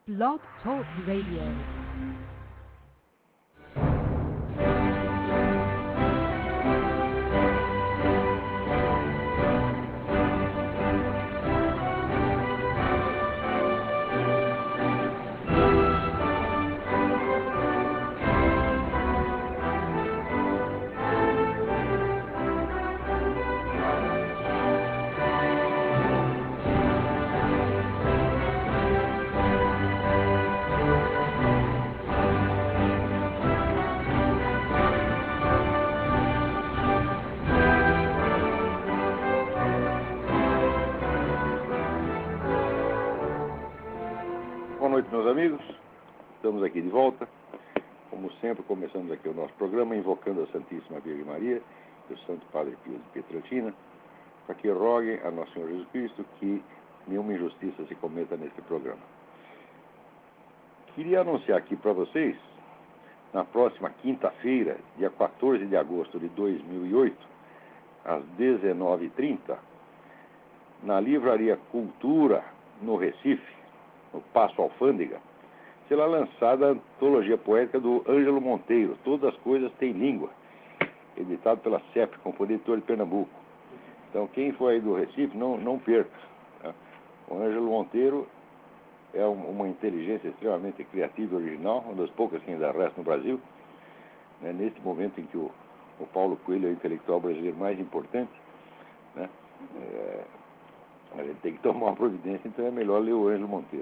Blog Talk Radio. Boa noite, meus amigos. Estamos aqui de volta. Como sempre, começamos aqui o nosso programa invocando a Santíssima Virgem Maria e o Santo Padre Pio de Pietrelcina, para que roguem a Nosso Senhor Jesus Cristo que nenhuma injustiça se cometa neste programa. Queria anunciar aqui para vocês, na próxima quinta-feira, dia 14 de agosto de 2008, às 19h30, na Livraria Cultura, no Recife, no Paço Alfândega, será lançada a antologia poética do Ângelo Monteiro, Todas as Coisas Têm Língua, editado pela CEP, Companhia Editora de Pernambuco. Então, quem for aí do Recife, não perca. Tá? O Ângelo Monteiro é uma inteligência extremamente criativa e original, uma das poucas que ainda resta no Brasil. Né? Neste momento em que o Paulo Coelho é o intelectual brasileiro mais importante, né? A gente tem que tomar uma providência, então é melhor ler o Ângelo Monteiro.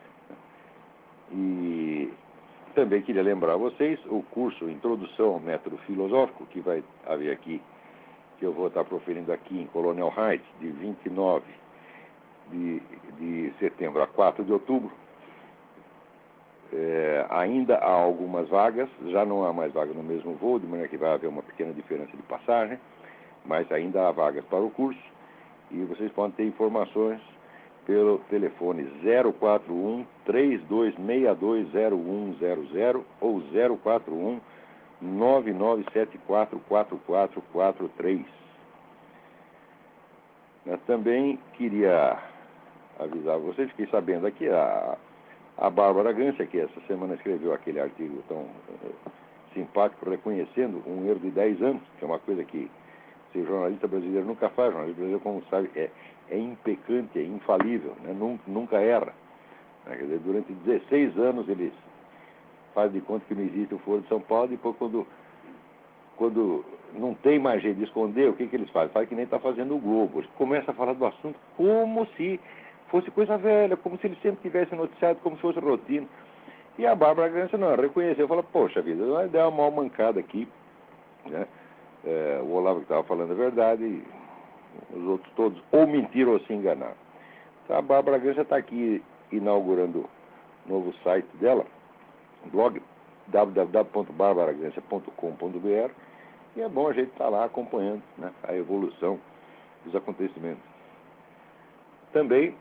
E também queria lembrar a vocês o curso Introdução ao Método Filosófico, que vai haver aqui, que eu vou estar proferindo aqui em Colonial Heights, de 29 de setembro a 4 de outubro. Ainda há algumas vagas, já não há mais vaga no mesmo voo, de maneira que vai haver uma pequena diferença de passagem, mas ainda há vagas para o curso, e vocês podem ter informações pelo telefone 041-3262-0100 ou 041-9974-4443. Eu também queria avisar vocês, fiquei sabendo aqui, a Bárbara Gância, que essa semana escreveu aquele artigo tão simpático, reconhecendo um erro de 10 anos, que é uma coisa que o jornalista brasileiro nunca faz. O jornalista brasileiro, como sabe, é impecante, é infalível, né? Nunca erra. Quer dizer, durante 16 anos eles fazem de conta que não existe o Foro de São Paulo, e depois quando não tem mais jeito de esconder, o que eles fazem? Fazem que nem está fazendo o Globo. Eles começam a falar do assunto como se fosse coisa velha, como se eles sempre tivessem noticiado, como se fosse rotina. E a Bárbara Gância não reconheceu, falou, poxa vida, vai dar uma mal mancada aqui, né? O Olavo que estava falando a verdade, e os outros todos ou mentiram ou se enganaram. Então, a Bárbara Gância está aqui inaugurando o novo site dela, blog www.barbaragancia.com.br, e é bom a gente estar lá acompanhando, né, a evolução dos acontecimentos. Também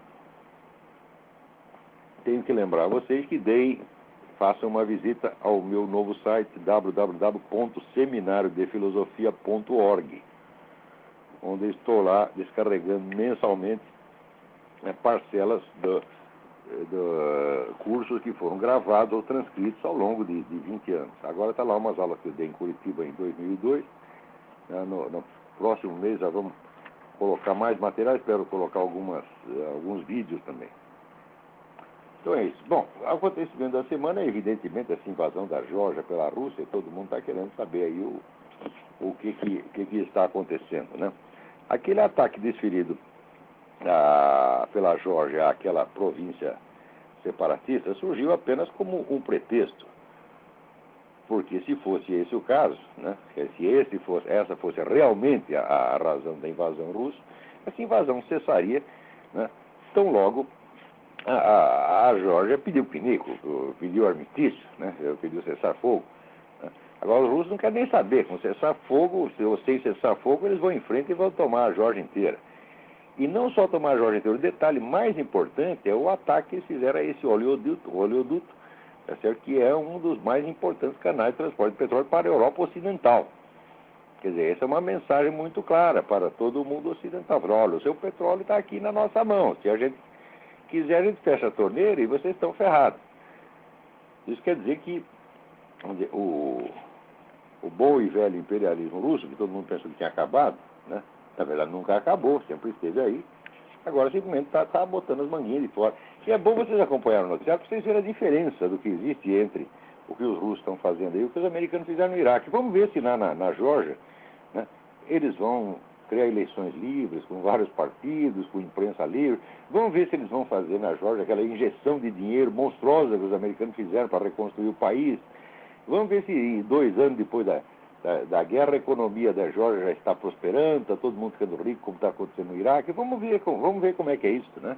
tenho que lembrar a vocês que façam uma visita ao meu novo site www.seminariodefilosofia.org, onde estou lá descarregando mensalmente parcelas de cursos que foram gravados ou transcritos ao longo de 20 anos. Agora está lá umas aulas que eu dei em Curitiba em 2002. No próximo mês já vamos colocar mais material, espero colocar alguns vídeos também. Então é isso. Bom, o acontecimento da semana é evidentemente essa invasão da Geórgia pela Rússia, e todo mundo está querendo saber aí o que está acontecendo, né? Aquele ataque desferido pela Geórgia àquela província separatista surgiu apenas como um pretexto, porque se fosse esse o caso, né, se essa fosse realmente a razão da invasão russa, essa invasão cessaria, né, tão logo a Geórgia pediu pinico, pediu armistício, né, pediu cessar-fogo. Né. Agora os russos não querem nem saber, com cessar-fogo, ou sem cessar-fogo, eles vão em frente e vão tomar a Geórgia inteira. E não só tomar a Geórgia inteira, o detalhe mais importante é o ataque que eles fizeram a esse oleoduto, tá certo? Que é um dos mais importantes canais de transporte de petróleo para a Europa Ocidental. Quer dizer, essa é uma mensagem muito clara para todo o mundo ocidental. Olha, o seu petróleo está aqui na nossa mão. Se a gente quiser, a gente fecha a torneira e vocês estão ferrados. Isso quer dizer que vamos dizer, o bom e velho imperialismo russo, que todo mundo pensou que tinha acabado, né? Na verdade nunca acabou, sempre esteve aí. Agora simplesmente está botando as manguinhas de fora. E é bom vocês acompanharem o noticiário para vocês verem a diferença do que existe entre o que os russos estão fazendo aí e o que os americanos fizeram no Iraque. Vamos ver se na Geórgia, né, eles vão criar eleições livres, com vários partidos, com imprensa livre. Vamos ver se eles vão fazer na Geórgia aquela injeção de dinheiro monstruosa que os americanos fizeram para reconstruir o país. Vamos ver se 2 anos depois da guerra, a economia da Geórgia já está prosperando, está todo mundo ficando rico, como está acontecendo no Iraque. Vamos ver como é que é isso, né?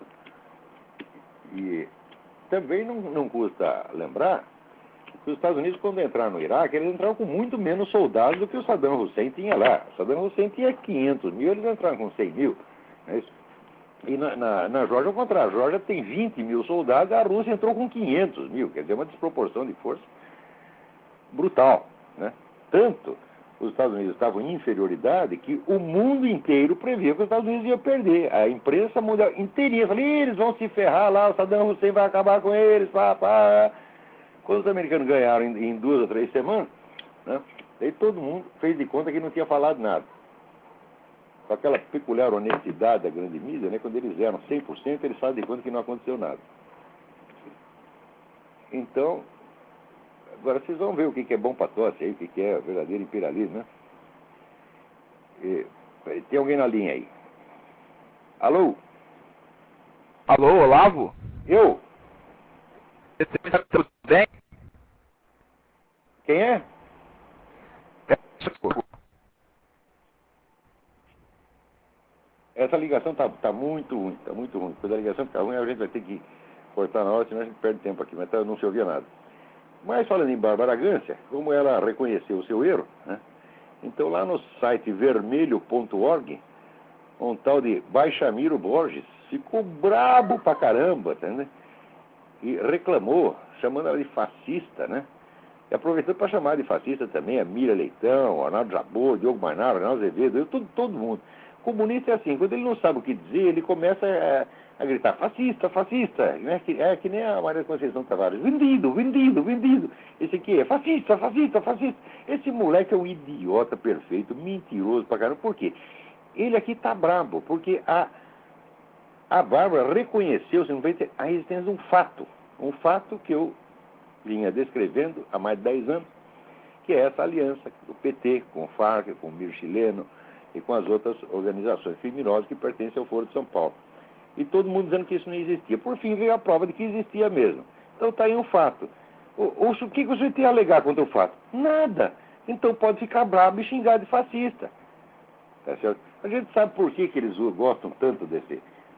E também não custa lembrar que os Estados Unidos, quando entraram no Iraque, eles entraram com muito menos soldados do que o Saddam Hussein tinha lá. O Saddam Hussein tinha 500 mil, eles entraram com 100 mil. Não é isso? E na Geórgia, ao contrário, a Geórgia tem 20 mil soldados, a Rússia entrou com 500 mil. Quer dizer, uma desproporção de força brutal, né? Tanto os Estados Unidos estavam em inferioridade que o mundo inteiro previa que os Estados Unidos iam perder. A imprensa mundial inteirinha falou, eles vão se ferrar lá, o Saddam Hussein vai acabar com eles, pá. Quando os americanos ganharam em 2 ou 3 semanas, né, aí todo mundo fez de conta que não tinha falado nada. Com aquela peculiar honestidade da grande mídia, né, quando eles eram 100%, eles fazem de conta que não aconteceu nada. Então, agora vocês vão ver o que é bom para tosse aí, o que é verdadeiro imperialismo, né? Tem alguém na linha aí? Alô? Alô, Olavo? Eu? Tudo bem? Quem é? Essa ligação tá muito ruim, tá muito ruim. Quando a ligação ficar ruim, a gente vai ter que cortar na hora, senão a gente perde tempo aqui, mas não se ouvia nada. Mas falando em Bárbara Gância, como ela reconheceu o seu erro, né? Então lá no site vermelho.org, um tal de Baixamiro Borges ficou brabo pra caramba, tá, né? E reclamou, chamando ela de fascista, né? E aproveitando para chamar de fascista também a Mira Leitão, o Arnaldo Jabor, Diogo Mainaro, Arnaldo Azevedo, todo mundo. Comunista é assim, quando ele não sabe o que dizer, ele começa a gritar fascista, fascista. Né? É que nem a Maria Conceição Tavares, vendido. Esse aqui é fascista. Esse moleque é um idiota perfeito, mentiroso pra caramba. Por quê? Ele aqui tá brabo, porque a Bárbara reconheceu simplesmente a existência de um fato que eu vinha descrevendo há mais de 10 anos, que é essa aliança do PT com o FARC, com o Mir Chileno e com as outras organizações criminosas que pertencem ao Foro de São Paulo. E todo mundo dizendo que isso não existia. Por fim, veio a prova de que existia mesmo. Então está aí um fato. O que você tem a alegar contra o fato? Nada. Então pode ficar bravo e xingar de fascista. Tá certo? A gente sabe por que eles gostam tanto desse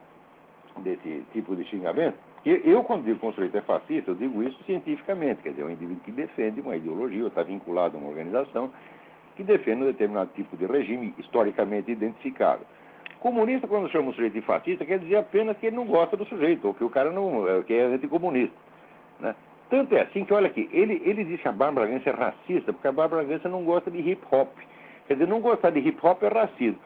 tipo de xingamento? Eu, quando digo que um sujeito é fascista, eu digo isso cientificamente. Quer dizer, é um indivíduo que defende uma ideologia, ou está vinculado a uma organização que defende um determinado tipo de regime historicamente identificado. Comunista, quando chama um sujeito de fascista, quer dizer apenas que ele não gosta do sujeito, ou que o cara não que é anticomunista, né? Tanto é assim que, olha aqui, ele diz que a Bárbara Gância é racista, porque a Bárbara Gância não gosta de hip-hop. Quer dizer, não gostar de hip-hop é racismo.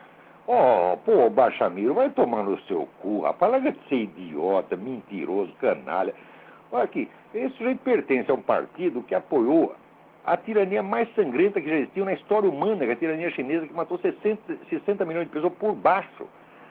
Pô, Baixamiro, vai tomar no seu cu, rapaz, larga de ser idiota, mentiroso, canalha. Olha aqui, esse sujeito pertence a um partido que apoiou a tirania mais sangrenta que já existiu na história humana, que é a tirania chinesa, que matou 60 milhões de pessoas por baixo.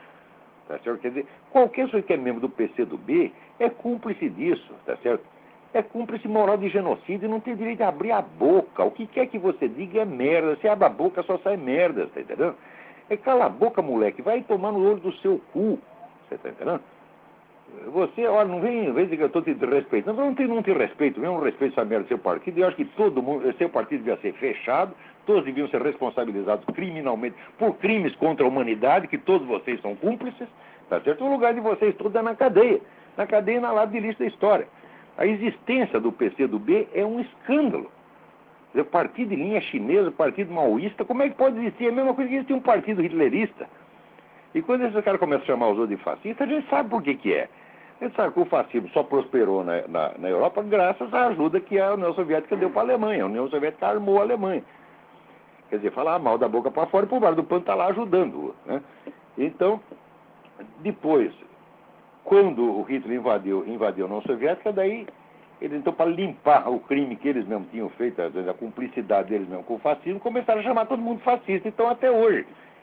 Tá certo? Quer dizer, qualquer sujeito que é membro do PCdoB é cúmplice disso, tá certo? É cúmplice moral de genocídio e não tem direito de abrir a boca. O que quer que você diga é merda. Se abre a boca, só sai merda, tá entendendo? Cala a boca, moleque, vai tomar no olho do seu cu. Você tá entendendo? Você, olha, não vem dizer que eu estou te respeitando. Não te respeito, vem um respeito essa merda do seu partido. Eu acho que todo mundo, seu partido devia ser fechado, todos deviam ser responsabilizados criminalmente por crimes contra a humanidade, que todos vocês são cúmplices, tá certo? O lugar de vocês todos é na cadeia e na lata de lixo da história. A existência do PCdoB é um escândalo. O partido de linha chinesa, o partido maoísta, como é que pode existir? É a mesma coisa que existir um partido hitlerista. E quando esses caras começam a chamar os outros de fascistas, a gente sabe por que é. A gente sabe que o fascismo só prosperou na Europa graças à ajuda que a União Soviética deu para a Alemanha. A União Soviética armou a Alemanha. Quer dizer, falar mal da boca para fora e por baixo do pano está lá ajudando. Né? Então, depois, quando o Hitler invadiu a União Soviética, daí Eles, então, para limpar o crime que eles mesmos tinham feito, a cumplicidade deles mesmos com o fascismo, começaram a chamar todo mundo fascista, então até hoje.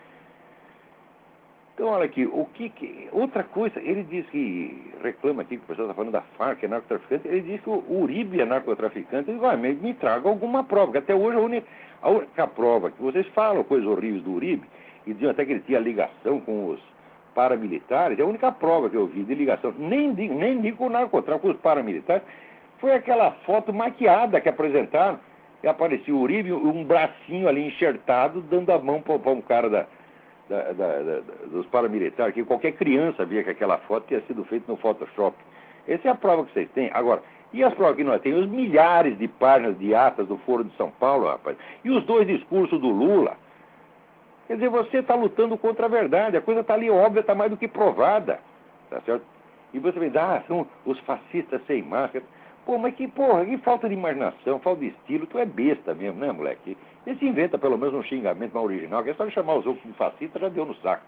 Então, olha aqui, outra coisa, ele diz que, reclama aqui que o pessoal está falando da Farc, é narcotraficante, ele diz que o Uribe é narcotraficante, ele diz, me traga alguma prova, porque até hoje a única prova que vocês falam coisas horríveis do Uribe, e diziam até que ele tinha ligação com os paramilitares, a única prova que eu vi de ligação, nem digo com o narcotráfico, com os paramilitares, foi aquela foto maquiada que apresentaram, que aparecia o Uribe, um bracinho ali enxertado, dando a mão para um cara dos paramilitares, que qualquer criança via que aquela foto tinha sido feita no Photoshop. Essa é a prova que vocês têm. Agora, e as provas que nós temos? Os milhares de páginas de atas do Foro de São Paulo, rapaz, e os 2 discursos do Lula. Quer dizer, você está lutando contra a verdade, a coisa está ali óbvia, está mais do que provada, tá certo? E você vem, são os fascistas sem máscara. Pô, mas que falta de imaginação, falta de estilo, tu é besta mesmo, né, moleque? Ele se inventa pelo menos um xingamento mais original, que é só de chamar os outros de fascista, já deu no saco.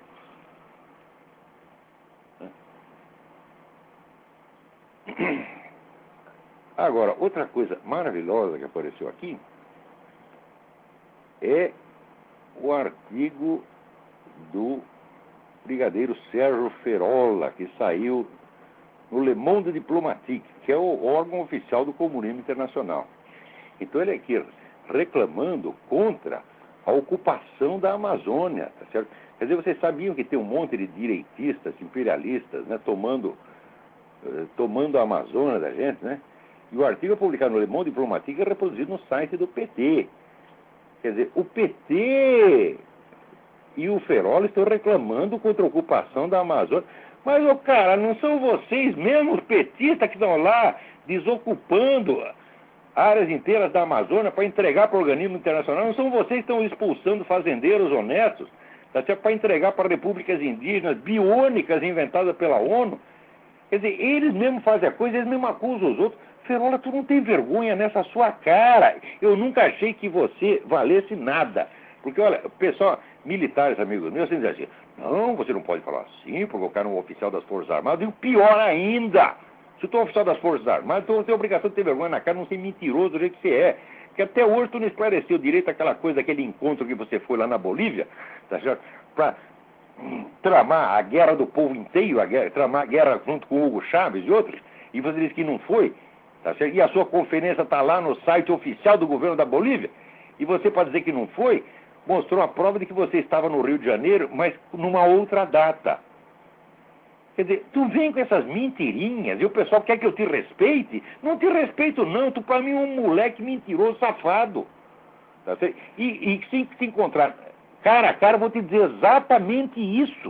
Agora, outra coisa maravilhosa que apareceu aqui é o artigo do brigadeiro Sérgio Ferola, que saiu no Le Monde Diplomatique, que é o órgão oficial do comunismo internacional. Então ele aqui reclamando contra a ocupação da Amazônia, tá certo? Quer dizer, vocês sabiam que tem um monte de direitistas, imperialistas, né, tomando a Amazônia da gente, né? E o artigo é publicado no Le Monde Diplomatique e é reproduzido no site do PT. Quer dizer, o PT e o Ferola estão reclamando contra a ocupação da Amazônia. Mas, cara, não são vocês mesmo, os petistas, que estão lá desocupando áreas inteiras da Amazônia para entregar para o organismo internacional? Não são vocês que estão expulsando fazendeiros honestos, tá certo? Para entregar para repúblicas indígenas biônicas inventadas pela ONU? Quer dizer, eles mesmos fazem a coisa, eles mesmos acusam os outros. Ferola, tu não tem vergonha nessa sua cara. Eu nunca achei que você valesse nada. Porque, olha, o pessoal, militares, amigos meus, eles dizem assim, não, você não pode falar assim, porque o cara é um oficial das Forças Armadas. E o pior ainda, se tu é um oficial das Forças Armadas, tu tem a obrigação de ter vergonha na cara, não ser mentiroso do jeito que você é. Porque até hoje tu não esclareceu direito aquela coisa, aquele encontro que você foi lá na Bolívia, tá certo? Pra tramar a guerra do povo inteiro, tramar a guerra junto com Hugo Chávez e outros, e você disse que não foi, tá certo? E a sua conferência está lá no site oficial do governo da Bolívia, e você, para dizer que não foi, mostrou a prova de que você estava no Rio de Janeiro, mas numa outra data. Quer dizer, tu vem com essas mentirinhas e o pessoal quer que eu te respeite? Não te respeito não, tu para mim é um moleque mentiroso, safado. Tá certo? E se encontrar cara a cara, eu vou te dizer exatamente isso.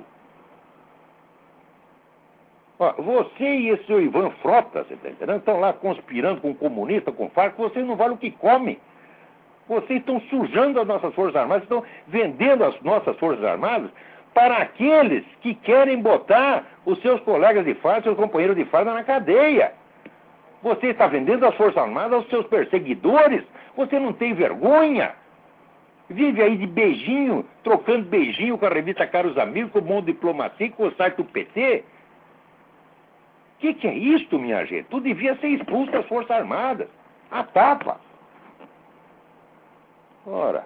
Ó, você e esse seu Ivan Frota, você tá entendendo? Estão lá conspirando com comunista, com Farc, vocês não valem o que comem. Vocês estão sujando as nossas Forças Armadas, estão vendendo as nossas Forças Armadas para aqueles que querem botar os seus colegas de farda, seus companheiros de farda na cadeia. Você está vendendo as Forças Armadas aos seus perseguidores? Você não tem vergonha? Vive aí de beijinho, trocando beijinho com a revista Caros Amigos, com o Mundo Diplomacia, com o site do PT? Que é isto, minha gente? Tu devia ser expulso das Forças Armadas. A tapa. Ora,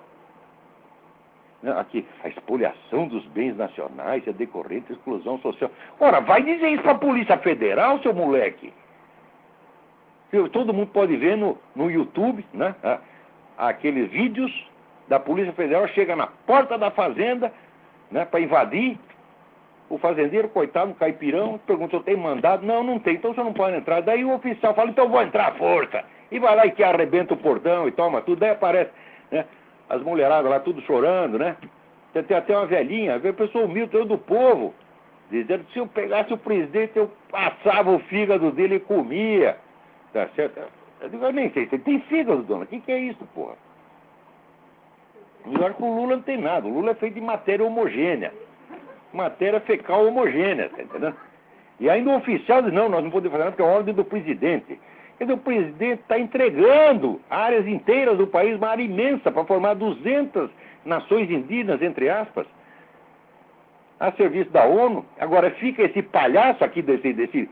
aqui, a expoliação dos bens nacionais e a decorrente exclusão social. Ora, vai dizer isso para a Polícia Federal, seu moleque. Todo mundo pode ver no YouTube, né? Aqueles vídeos da Polícia Federal, chega na porta da fazenda, né, para invadir. O fazendeiro, coitado, um caipirão, perguntou, tem mandado? Não, não tem, então você não pode entrar. Daí o oficial fala, então eu vou entrar à força. E vai lá e que arrebenta o portão e toma tudo. Daí aparece, né, as mulheradas lá tudo chorando, né? Tem até uma velhinha, a pessoa humilde do povo, dizendo que se eu pegasse o presidente, eu passava o fígado dele e comia. Tá certo? Eu digo, eu nem sei, você tem fígado, dona? O que é isso, porra? Melhor que o Lula não tem nada. O Lula é feito de matéria homogênea. Matéria fecal homogênea, tá entendendo? E ainda o oficial diz, não, nós não podemos fazer nada porque é a ordem do presidente. Quer dizer, o presidente está entregando áreas inteiras do país, uma área imensa, para formar 200 nações indígenas, entre aspas, a serviço da ONU. Agora fica esse palhaço aqui, desse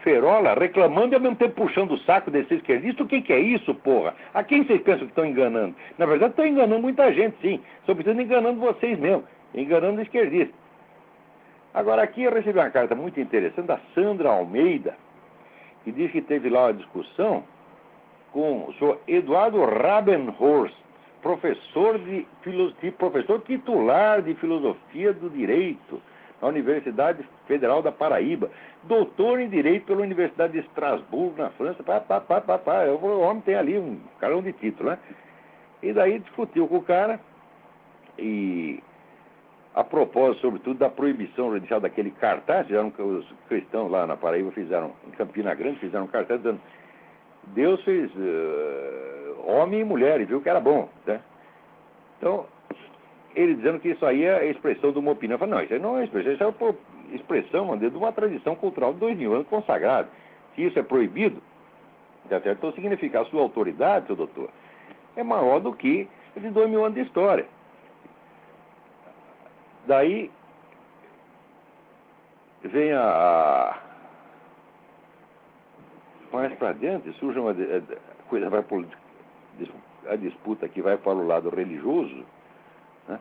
ferola, reclamando e ao mesmo tempo puxando o saco desse esquerdista. O que é isso, porra? A quem vocês pensam que estão enganando? Na verdade, estão enganando muita gente, sim. Sobretudo enganando vocês mesmo, enganando o esquerdista. Agora, aqui eu recebi uma carta muito interessante da Sandra Almeida, que diz que teve lá uma discussão com o senhor Eduardo Rabenhorst, professor titular de Filosofia do Direito na Universidade Federal da Paraíba, doutor em Direito pela Universidade de Estrasburgo, na França. O homem tem ali um carão de título, né? E daí discutiu com o cara, e a propósito, sobretudo, da proibição judicial daquele cartaz. Os cristãos lá na Paraíba fizeram, em Campina Grande, fizeram um cartaz dizendo: Deus fez homem e mulher e viu que era bom, né? Então, ele dizendo que isso aí é a expressão de uma opinião. Eu falei, não, isso aí não é expressão, isso é expressão de uma tradição cultural de 2000 anos consagrada. Se isso é proibido, tá certo? Então significa a sua autoridade, seu doutor, é maior do que de 2000 anos de história. Daí vem mais para dentro, surge uma coisa, vai por a disputa que vai para o lado religioso, né?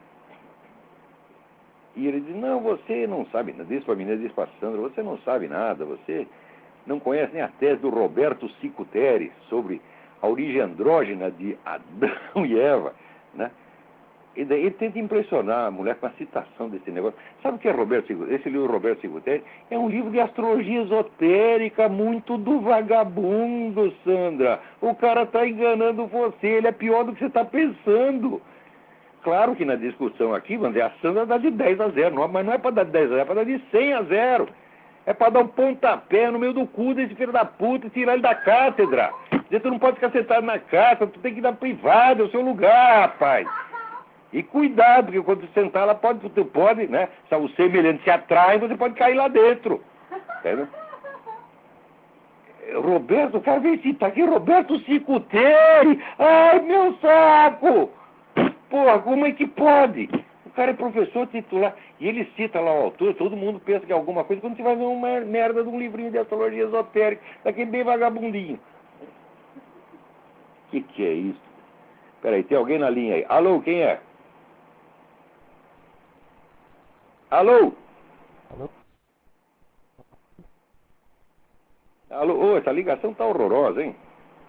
E ele diz: não, você não sabe nada. Diz para a menina, diz para a Sandra: você não sabe nada, você não conhece nem a tese do Roberto Cicutteri sobre a origem andrógena de Adão e Eva, né? E daí ele tenta impressionar a mulher com a citação desse negócio. Sabe o que é Roberto Cicutteri? Esse livro Roberto Cicutteri é um livro de astrologia esotérica, muito do vagabundo, Sandra. O cara está enganando você, ele é pior do que você está pensando. Claro que na discussão aqui, vamos dizer, a Sandra dá de 10-0, mas não é para dar de 10-0, é para dar de 100-0. É para dar um pontapé no meio do cu desse filho da puta e tirar ele da cátedra. Dizer, tu não pode ficar sentado na cátedra, tu tem que ir na privada, é o seu lugar, rapaz. E cuidado, porque quando você sentar lá, tu pode, né? Se o semelhante se atrai, você pode cair lá dentro. Entendeu? Roberto, o cara veio citar aqui, Roberto Cicutteri. Ai, meu saco! Porra, como é que pode? O cara é professor titular e ele cita lá o autor, todo mundo pensa que é alguma coisa, quando você vai ver uma merda de um livrinho de astrologia esotérica, daquele bem vagabundinho. Que é isso? Peraí, tem alguém na linha aí. Alô, quem é? Alô? Alô? Alô? Ô, essa ligação tá horrorosa, hein?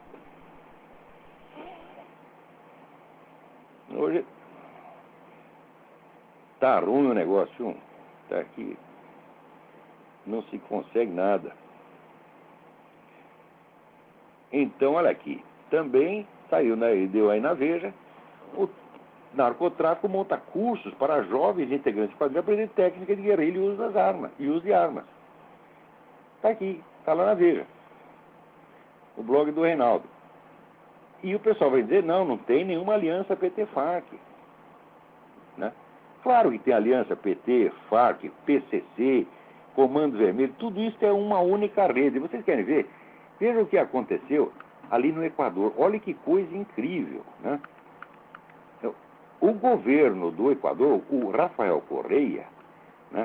Hoje tá ruim o negócio, tá aqui, não se consegue nada. Então, olha aqui, também saiu, né, e deu aí na Veja, o narcotráfico monta cursos para jovens integrantes de quadrilha aprender técnica de guerrilha e uso das armas, e uso de armas. Tá aqui, tá lá na Veja, o blog do Reinaldo. E o pessoal vai dizer, não tem nenhuma aliança PT-FARC, né? Claro que tem aliança PT, FARC, PCC, Comando Vermelho, tudo isso é uma única rede. Vocês querem ver? Vejam o que aconteceu ali no Equador. Olha que coisa incrível, né? O governo do Equador, o Rafael Correia, né?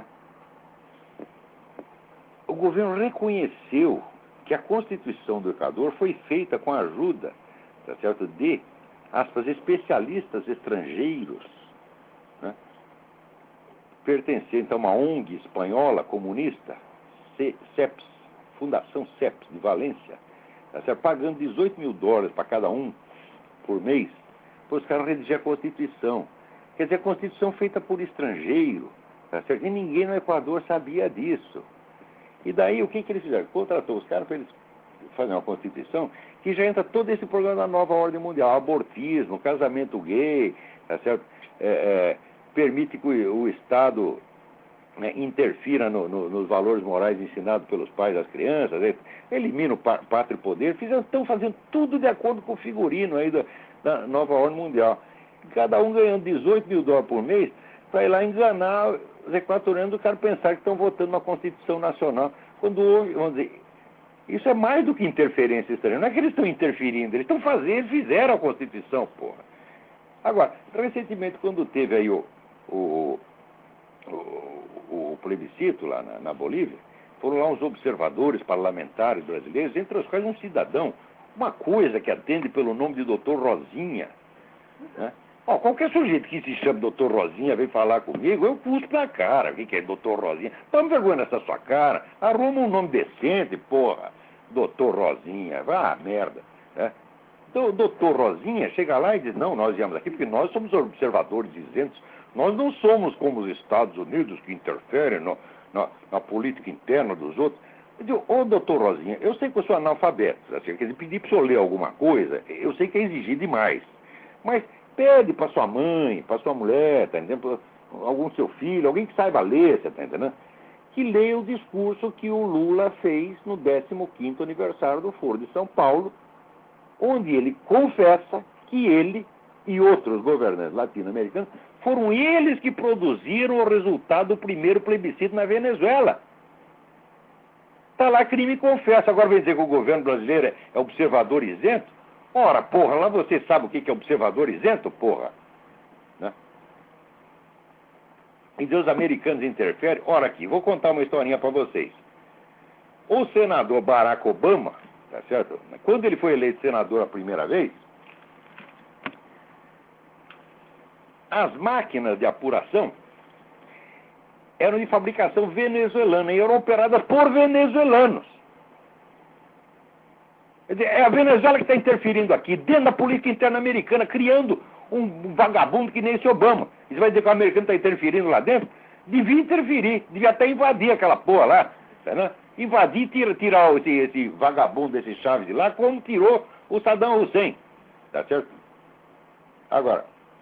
O governo reconheceu que a Constituição do Equador foi feita com a ajuda, tá certo, de, aspas, especialistas estrangeiros, né? Pertencente a uma ONG espanhola comunista, CEPS, Fundação CEPS de Valência, tá certo? Pagando $18 mil para cada um por mês, para os caras redigir a Constituição. Quer dizer, a Constituição feita por estrangeiro, tá certo? E ninguém no Equador sabia disso. E daí o que eles fizeram? Contratou os caras para eles fazerem uma Constituição que já entra todo esse programa da nova ordem mundial, abortismo, casamento gay, tá certo? Permite que o Estado, né, interfira nos valores morais ensinados pelos pais das crianças, elimina o pátrio poder, estão fazendo tudo de acordo com o figurino aí da nova ordem mundial. Cada um ganhando $18 mil por mês para ir lá enganar os equatorianos, o cara pensar que estão votando uma Constituição Nacional. Quando houve, vamos dizer, isso é mais do que interferência estrangeira. Não é que eles estão interferindo, eles estão fazendo, eles fizeram a Constituição, porra. Agora, recentemente, quando teve aí o plebiscito lá na Bolívia, Foram lá uns observadores parlamentares brasileiros, entre os quais um cidadão, uma coisa que atende pelo nome de Dr. Rosinha, né? Ó, qualquer sujeito que se chame Dr. Rosinha vem falar comigo, eu cuspo na cara. O que é Dr. Rosinha? Toma vergonha nessa sua cara. Arruma um nome decente, porra. Dr. Rosinha. Vá, merda. Né? Então, o Dr. Rosinha chega lá e diz, não, nós viemos aqui porque nós somos observadores isentos. Nós não somos como os Estados Unidos que interferem na política interna dos outros. Eu digo, ô, doutor Rosinha, eu sei que eu sou analfabeto. Assim, quer dizer, pedir para o senhor ler alguma coisa, eu sei que é exigir demais. Mas pede para sua mãe, para sua mulher, tá entendendo? Algum seu filho, alguém que saiba ler, você tá entendendo? Que leia o discurso que o Lula fez no 15º aniversário do Foro de São Paulo, onde ele confessa que ele e outros governantes latino-americanos foram eles que produziram o resultado do primeiro plebiscito na Venezuela. Está lá crime e confessa. Agora vem dizer que o governo brasileiro é observador isento? Ora, porra, lá você sabe o que é observador isento, porra? Né? E os americanos interferem. Ora aqui, vou contar uma historinha para vocês. O senador Barack Obama, tá certo? Quando ele foi eleito senador a primeira vez, as máquinas de apuração eram de fabricação venezuelana e eram operadas por venezuelanos. Quer dizer, é a Venezuela que está interferindo aqui, dentro da política interna americana, criando um vagabundo que nem esse Obama. E você vai dizer que o americano está interferindo lá dentro? Devia interferir, devia até invadir aquela porra lá. Tá, invadir e tirar esse vagabundo, esse Chaves de lá, como tirou o Saddam Hussein. Tá certo? Agora,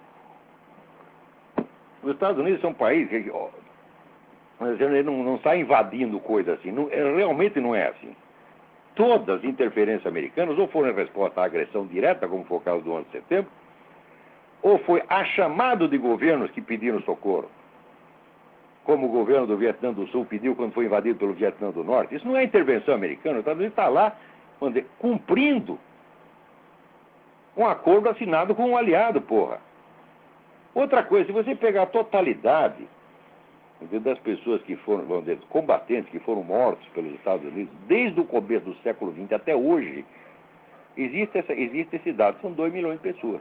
os Estados Unidos são um país que ele não está invadindo coisa assim. Realmente não é assim. Todas as interferências americanas ou foram em resposta à agressão direta, como foi o caso do 11 de setembro, ou foi a chamado de governos que pediram socorro, como o governo do Vietnã do Sul pediu quando foi invadido pelo Vietnã do Norte. Isso não é intervenção americana. Os Estados Unidos está lá, vamos dizer, cumprindo um acordo assinado com um aliado, porra. Outra coisa, se você pegar a totalidade das pessoas que foram, vamos dizer, combatentes que foram mortos pelos Estados Unidos, desde o começo do século XX até hoje, existe esse dado, são 2 milhões de pessoas.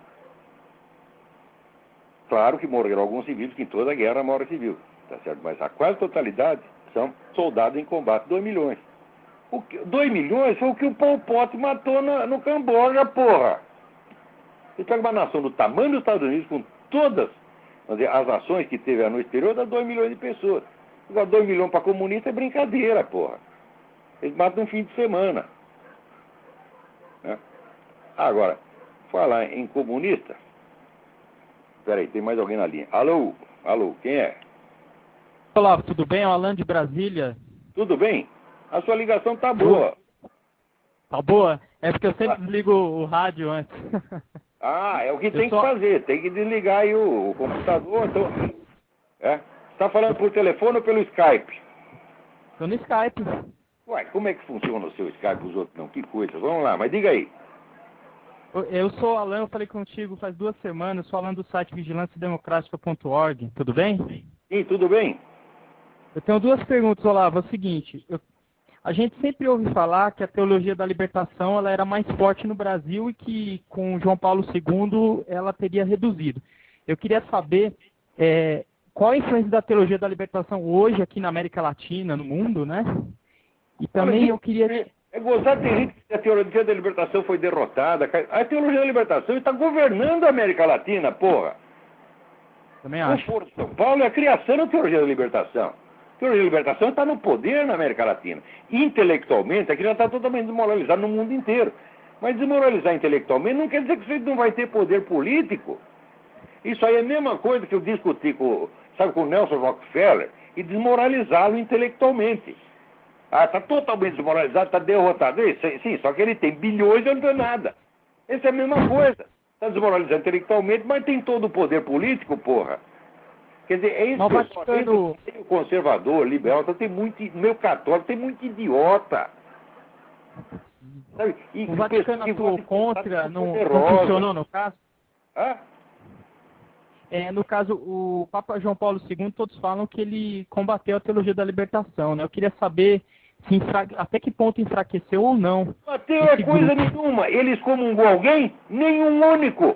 Claro que morreram alguns civis, que em toda a guerra morre civil, tá certo? Mas a quase totalidade são soldados em combate, 2 milhões. 2 milhões foi o que o Pol Pot matou no Camboja, porra! Você pega uma nação do tamanho dos Estados Unidos, com todas as ações que teve no exterior, dá 2 milhões de pessoas. Agora, 2 milhões para comunista é brincadeira, porra. Eles matam um fim de semana. Né? Agora, falar em comunista... Peraí, tem mais alguém na linha. Alô? Alô, quem é? Olá, tudo bem? É o Alan de Brasília. Tudo bem? A sua ligação tá boa. Tá boa? É porque eu sempre desligo o rádio antes. Ah, é o que tem que fazer. Tem que desligar aí o computador. Então... Você está falando por telefone ou pelo Skype? Tô no Skype. Uai, como é que funciona o seu Skype, os outros não? Que coisa. Vamos lá, mas diga aí. Eu sou o Alan, eu falei contigo faz 2 semanas, falando do site vigilanciademocrática.org. Tudo bem? Sim, tudo bem. Eu tenho 2 perguntas, Olavo. É o seguinte, a gente sempre ouve falar que a teologia da libertação ela era mais forte no Brasil e que com João Paulo II ela teria reduzido. Eu queria saber qual a influência da teologia da libertação hoje aqui na América Latina, no mundo, né? E também eu queria... É gozar, tem gente que a teologia da libertação foi derrotada. A teologia da libertação está governando a América Latina, porra. Também acho. O Foro de São Paulo é a criação da teologia da libertação. A teologia da libertação está no poder na América Latina. Intelectualmente, aqui já está totalmente desmoralizado no mundo inteiro. Mas desmoralizar intelectualmente não quer dizer que você não vai ter poder político. Isso aí é a mesma coisa que eu discuti com o Nelson Rockefeller e desmoralizá-lo intelectualmente. Está totalmente desmoralizado, está derrotado. Sim, só que ele tem bilhões e eu não tenho nada. Essa é a mesma coisa. Está desmoralizado intelectualmente, mas tem todo o poder político, porra. Quer dizer, é isso que Vaticano... Tem o conservador, liberal, então tem muito, meio católico, tem muito idiota. Sabe? E o Vaticano atuou contra, não funcionou no caso? no caso, o Papa João Paulo II, todos falam que ele combateu a teologia da libertação, né? Eu queria saber se até que ponto enfraqueceu ou não. Bateu é coisa nenhuma. Ele excomungou alguém? Nenhum único.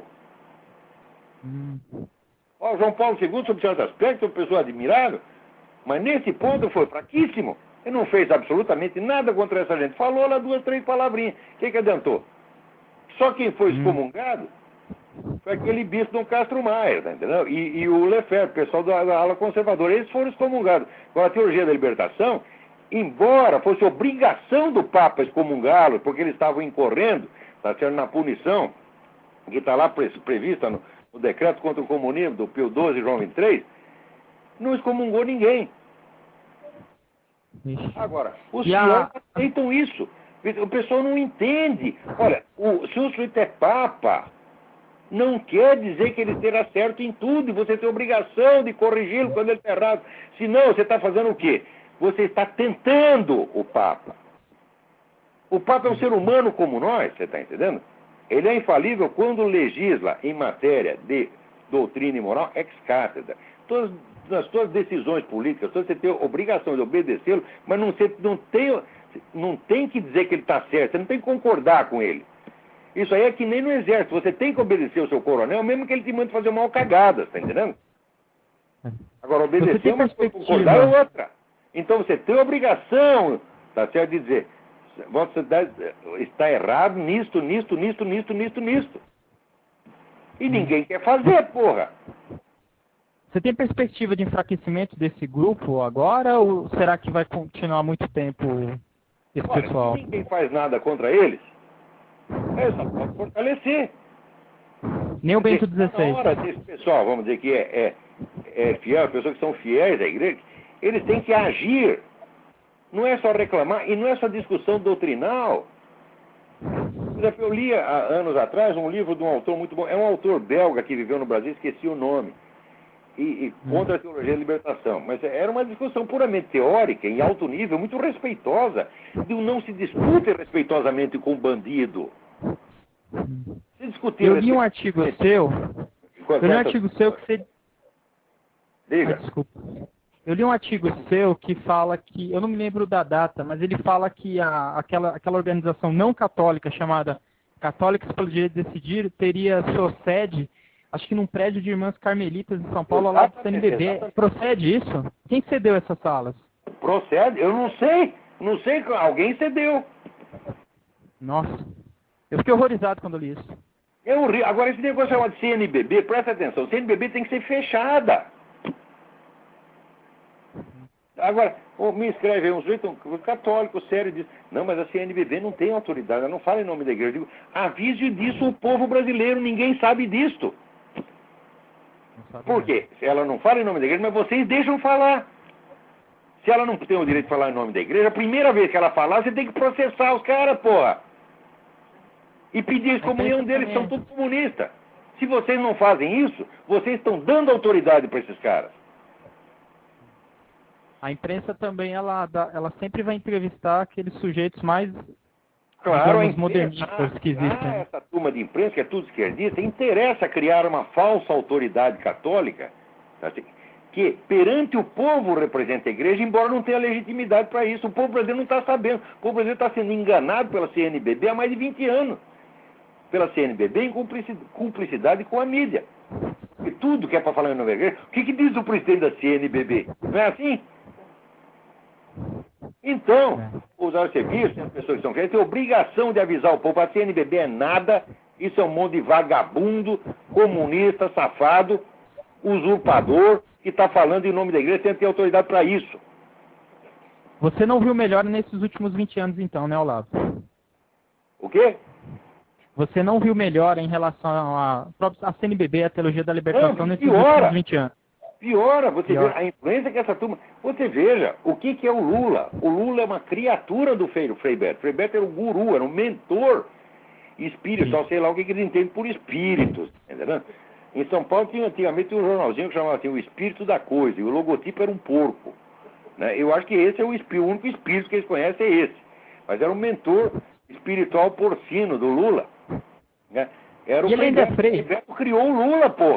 Ó, João Paulo II, sob certo aspecto, é uma pessoa admirável, mas nesse ponto foi fraquíssimo. Ele não fez absolutamente nada contra essa gente. Falou lá 2, 3 palavrinhas. O que adiantou? Só quem foi excomungado foi aquele bispo Dom Castro Maia, tá entendendo? E o Lefebvre, o pessoal da ala conservadora. Eles foram excomungados. Agora, a teologia da libertação, embora fosse obrigação do Papa excomungá-los, porque eles estavam incorrendo, tá certo, na punição, que está lá prevista no decreto contra o comunismo do Pio XII e João XXIII, não excomungou ninguém. Agora, os fiéis aceitam isso. O pessoal não entende. Olha, se o sujeito é Papa, não quer dizer que ele terá certo em tudo, e você tem obrigação de corrigi-lo quando ele está errado. Senão, você está fazendo o quê? Você está tentando o Papa. O Papa é um ser humano como nós, você está entendendo? Ele é infalível quando legisla em matéria de doutrina e moral ex cátedra. Nas suas decisões políticas, você tem obrigação de obedecê-lo, mas não tem que dizer que ele está certo, você não tem que concordar com ele. Isso aí é que nem no exército, você tem que obedecer o seu coronel, mesmo que ele te mande fazer mal cagada, está entendendo? Agora, obedecer uma coisa, concordar é outra. Então você tem obrigação, tá certo, de dizer, você está errado nisto. E ninguém quer fazer, porra. Você tem perspectiva de enfraquecimento desse grupo agora, ou será que vai continuar muito tempo esse pessoal? Se ninguém faz nada contra eles, só pode fortalecer. Nem o Bento XVI. Na hora desse pessoal, vamos dizer que é fiel, pessoas que são fiéis à igreja, eles têm que agir. Não é só reclamar, e não é só discussão doutrinal. Por exemplo, eu li há anos atrás um livro de um autor muito bom, é um autor belga que viveu no Brasil, esqueci o nome, e contra a teologia da libertação. Mas era uma discussão puramente teórica, em alto nível, muito respeitosa. Não se discute respeitosamente com bandido. Se discutir eu li um artigo seu que você... Diga. Desculpa. Eu li um artigo seu que fala que, eu não me lembro da data, mas ele fala que aquela organização não católica chamada Católicos pelo Direito de Decidir teria sua sede, acho que num prédio de Irmãs Carmelitas em São Paulo, ao lado do CNBB. Exatamente. Procede isso? Quem cedeu essas salas? Procede? Eu não sei. Não sei, alguém cedeu. Nossa. Eu fiquei horrorizado quando li isso. Agora, esse negócio chamado de CNBB, presta atenção, o CNBB tem que ser fechada. Agora, me escreve aí um sujeito católico, sério, diz, não, mas a CNBB não tem autoridade, ela não fala em nome da igreja. Eu digo, avise disso o povo brasileiro, ninguém sabe disto. Por quê? Ela não fala em nome da igreja, mas vocês deixam falar. Se ela não tem o direito de falar em nome da igreja, a primeira vez que ela falar, você tem que processar os caras, porra. E pedir a excomunhão deles, que são todos comunistas. Se vocês não fazem isso, vocês estão dando autoridade para esses caras. A imprensa também, ela sempre vai entrevistar aqueles sujeitos mais, claro, modernistas que existem. Essa turma de imprensa, que é tudo esquerdista, interessa criar uma falsa autoridade católica, que perante o povo representa a igreja, embora não tenha legitimidade para isso. O povo brasileiro não está sabendo. O povo brasileiro está sendo enganado pela CNBB há mais de 20 anos. Pela CNBB em cumplicidade com a mídia. E tudo que é para falar em nome da igreja, o que diz o presidente da CNBB? Não é assim? Então, os arcebispos, as pessoas que são crentes, têm obrigação de avisar o povo. A CNBB é nada, isso é um monte de vagabundo, comunista, safado, usurpador, que está falando em nome da igreja sem ter autoridade para isso. Você não viu melhora nesses últimos 20 anos então, né, Olavo? O quê? Você não viu melhora em relação à CNBB, a teologia da libertação, nesses últimos 20 anos? Piora, você vê a influência que essa turma... Você veja, o que é o Lula? O Lula é uma criatura do Frei Beto. Frei Beto era o guru, era um mentor espiritual, sei lá o que eles entendem por espíritos, entendeu? Em São Paulo tinha antigamente um jornalzinho que chamava assim, o Espírito da Coisa, e o logotipo era um porco. Né? Eu acho que esse é o único espírito que eles conhecem, é esse. Mas era um mentor espiritual porcino do Lula. Né? Era o Frei Beto criou o Lula, porra.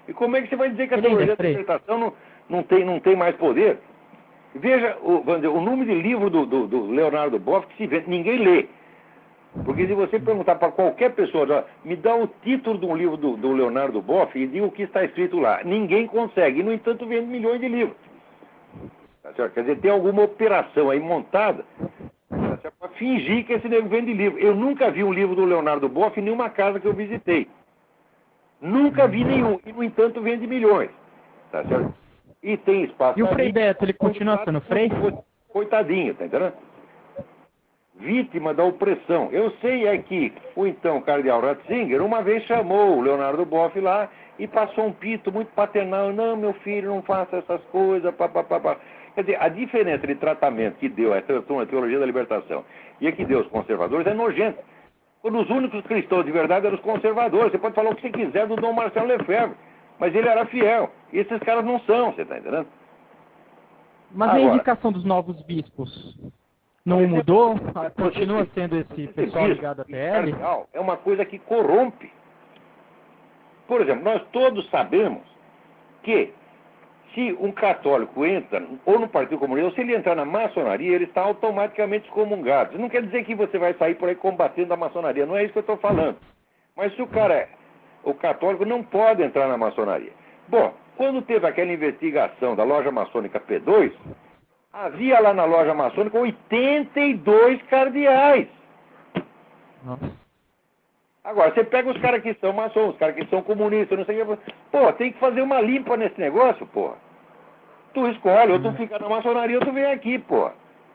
E como é que você vai dizer que a Ele ainda teologia é da Frei? libertação não tem mais poder? Veja, vamos dizer, o número de livros do Leonardo Boff que se vende, ninguém lê. Porque se você perguntar para qualquer pessoa, me dá o título de um livro do Leonardo Boff e diga o que está escrito lá, ninguém consegue. E, no entanto, vende milhões de livros. Tá certo? Quer dizer, tem alguma operação aí montada para fingir que esse nego vende livro. Eu nunca vi um livro do Leonardo Boff em nenhuma casa que eu visitei. Nunca vi nenhum. E, no entanto, vende milhões. Tá certo? E tem espaço. E o Frei ali, Beto, ele continua sendo Frei? Coitadinho, tá entendendo? Vítima da opressão. Eu sei é que o então cardeal Ratzinger uma vez chamou o Leonardo Boff lá e passou um pito muito paternal. Não, meu filho, não faça essas coisas. Pá. Quer dizer, a diferença de tratamento que deu a teologia da libertação e a que deu os conservadores é nojenta. Quando os únicos cristãos de verdade eram os conservadores. Você pode falar o que você quiser do Dom Marcelo Lefebvre, mas ele era fiel. E esses caras não são, você está entendendo? Mas Agora, a indicação dos novos bispos não mudou? Continua sendo esse pessoal ligado à TL? É uma coisa que corrompe. Por exemplo, nós todos sabemos que se um católico entra ou no Partido Comunista, ou se ele entrar na maçonaria, ele está automaticamente excomungado. Isso não quer dizer que você vai sair por aí combatendo a maçonaria, não é isso que eu estou falando. Mas se o católico não pode entrar na maçonaria. Bom, quando teve aquela investigação da loja maçônica P2, havia lá na loja maçônica 82 cardeais. Nossa. Agora, você pega os caras que são maçons, os caras que são comunistas, não sei o que. Pô, tem que fazer uma limpa nesse negócio, pô. Tu escolhe, ou tu fica na maçonaria, ou tu vem aqui, pô.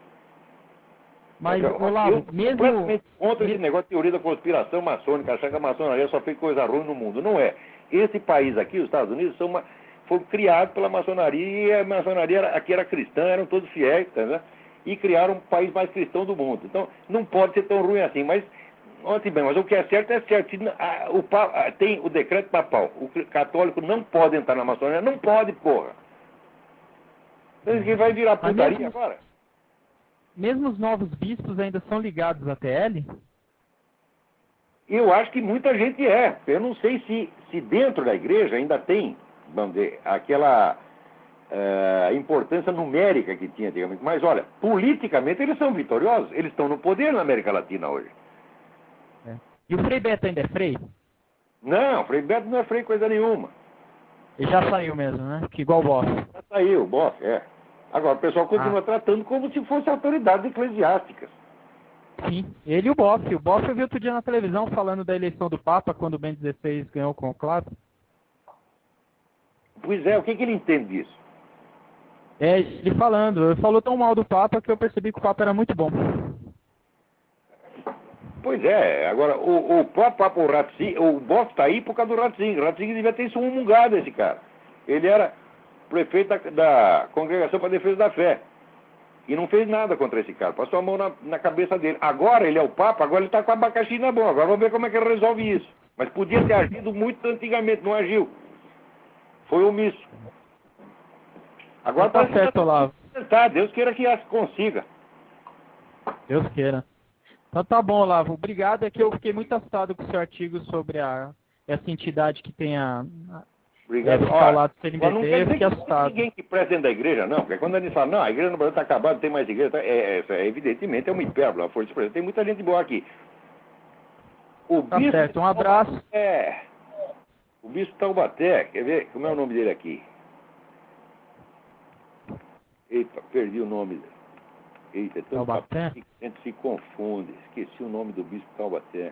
Mas, Olavo, mesmo... completamente contra esse negócio de teoria da conspiração maçônica, achar que a maçonaria só fez coisa ruim no mundo. Não é. Esse país aqui, os Estados Unidos, foi criado pela maçonaria, e a maçonaria aqui era cristã, eram todos fiéis, tá vendo? E criaram um país mais cristão do mundo. Então, não pode ser tão ruim assim, mas... Ontem bem, mas o que é certo é certo. Tem o decreto papal. O católico não pode entrar na maçonaria. Não pode, porra. Ele vai virar putaria agora. Mesmo os novos bispos ainda são ligados à TL? Eu acho que muita gente é. Eu não sei se dentro da igreja ainda tem, vamos dizer, aquela importância numérica que tinha antigamente. Mas olha, politicamente eles são vitoriosos. Eles estão no poder na América Latina hoje. E o Frei Beto ainda é Frei? Não, Frei Beto não é Frei coisa nenhuma. Ele já saiu mesmo, né? Que igual o Boff. Já saiu, o Boff, é. Agora, o pessoal continua tratando como se fossem autoridades eclesiásticas. Sim, ele e o Boff. O Boff eu vi outro dia na televisão falando da eleição do Papa, quando o Bento XVI ganhou o conclave. Pois é, o que ele entende disso? Ele falando. Ele falou tão mal do Papa que eu percebi que o Papa era muito bom. Pois é, agora, o próprio Ratzinger, o Boff está aí por causa do Ratzinger. O Ratzinger devia ter excomungado esse cara. Ele era prefeito da Congregação para a Defesa da Fé. E não fez nada contra esse cara. Passou a mão na cabeça dele. Agora ele é o Papa, agora ele está com abacaxi na boca. Agora vamos ver como é que ele resolve isso. Mas podia ter agido muito antigamente, não agiu. Foi omisso. Agora tá certo, Olavo. Deus queira que consiga. Deus queira. Então tá bom, Olavo. Obrigado. É que eu fiquei muito assustado com o seu artigo sobre essa entidade que tem Obrigado. Olha, não quer dizer que não tem ninguém que presta dentro da igreja, não. Porque quando a gente fala, não, a igreja no Brasil está acabada, não tem mais igreja, evidentemente é uma hipérbole, força de expressão. Tem muita gente boa aqui. Tá certo, um abraço. O bispo Taubaté, quer ver? Como é o nome dele aqui? Eita, perdi o nome dele. Eita, é tão Taubaté? que a gente se confunde. Esqueci o nome do bispo Taubaté.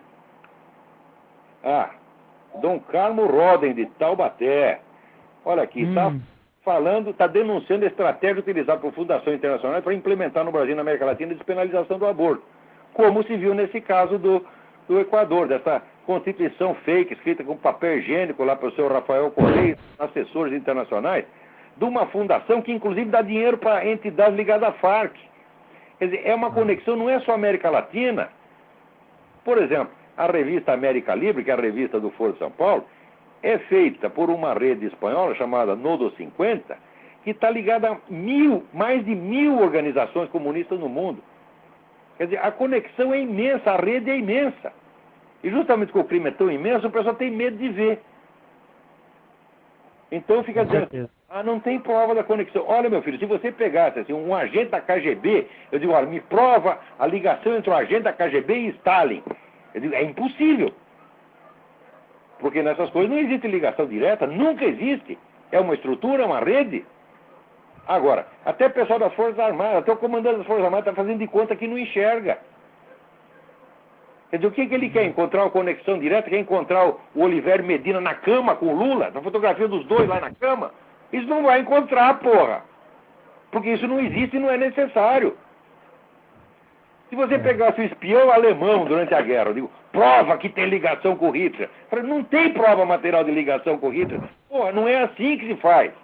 Dom Carmo Roden, de Taubaté. Olha aqui, está denunciando a estratégia utilizada por fundações internacionais para implementar no Brasil e na América Latina a despenalização do aborto. Como se viu nesse caso do Equador, dessa constituição fake, escrita com papel higiênico lá para o senhor Rafael Correia, assessores internacionais, de uma fundação que inclusive dá dinheiro para entidades ligadas à Farc. Quer dizer, é uma conexão, não é só América Latina. Por exemplo, a revista América Livre, que é a revista do Foro de São Paulo, é feita por uma rede espanhola chamada Nodo 50, que está ligada a mais de 1000 organizações comunistas no mundo. Quer dizer, a conexão é imensa, a rede é imensa. E justamente porque o crime é tão imenso, o pessoal tem medo de ver. Então fica Com dizendo, certeza. não tem prova da conexão. Olha, meu filho, se você pegasse assim, um agente da KGB, eu digo, olha, me prova a ligação entre o agente da KGB e Stalin. Eu digo, é impossível. Porque nessas coisas não existe ligação direta, nunca existe. É uma estrutura, é uma rede. Agora, até o pessoal das Forças Armadas, até o comandante das Forças Armadas está fazendo de conta que não enxerga. Quer dizer, o que ele quer? Encontrar uma conexão direta? Quer encontrar o Olivério Medina na cama com o Lula? Na fotografia dos dois lá na cama? Isso não vai encontrar, porra. Porque isso não existe e não é necessário. Se você pegasse um espião alemão durante a guerra, eu digo, prova que tem ligação com o Hitler. Eu falei, não tem prova material de ligação com o Hitler. Porra, não é assim que se faz.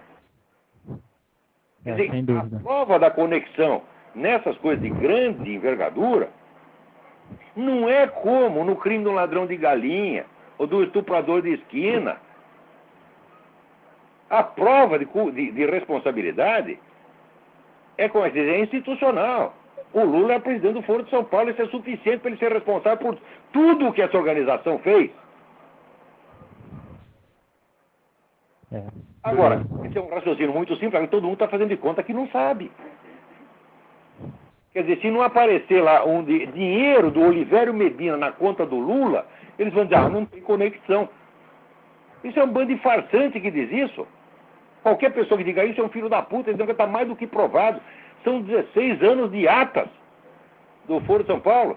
Quer dizer, sem dúvida. a prova da conexão nessas coisas de grande envergadura não é como no crime do ladrão de galinha ou do estuprador de esquina. A prova de responsabilidade é, como é que diz, é institucional. O Lula é presidente do Foro de São Paulo, isso é suficiente para ele ser responsável por tudo o que essa organização fez. Agora, esse é um raciocínio muito simples, todo mundo está fazendo de conta que não sabe. Quer dizer, se não aparecer lá dinheiro do Olivério Medina na conta do Lula, eles vão dizer, não tem conexão. Isso é um bando de farsante que diz isso. Qualquer pessoa que diga isso é um filho da puta, então está mais do que provado. São 16 anos de atas do Foro de São Paulo.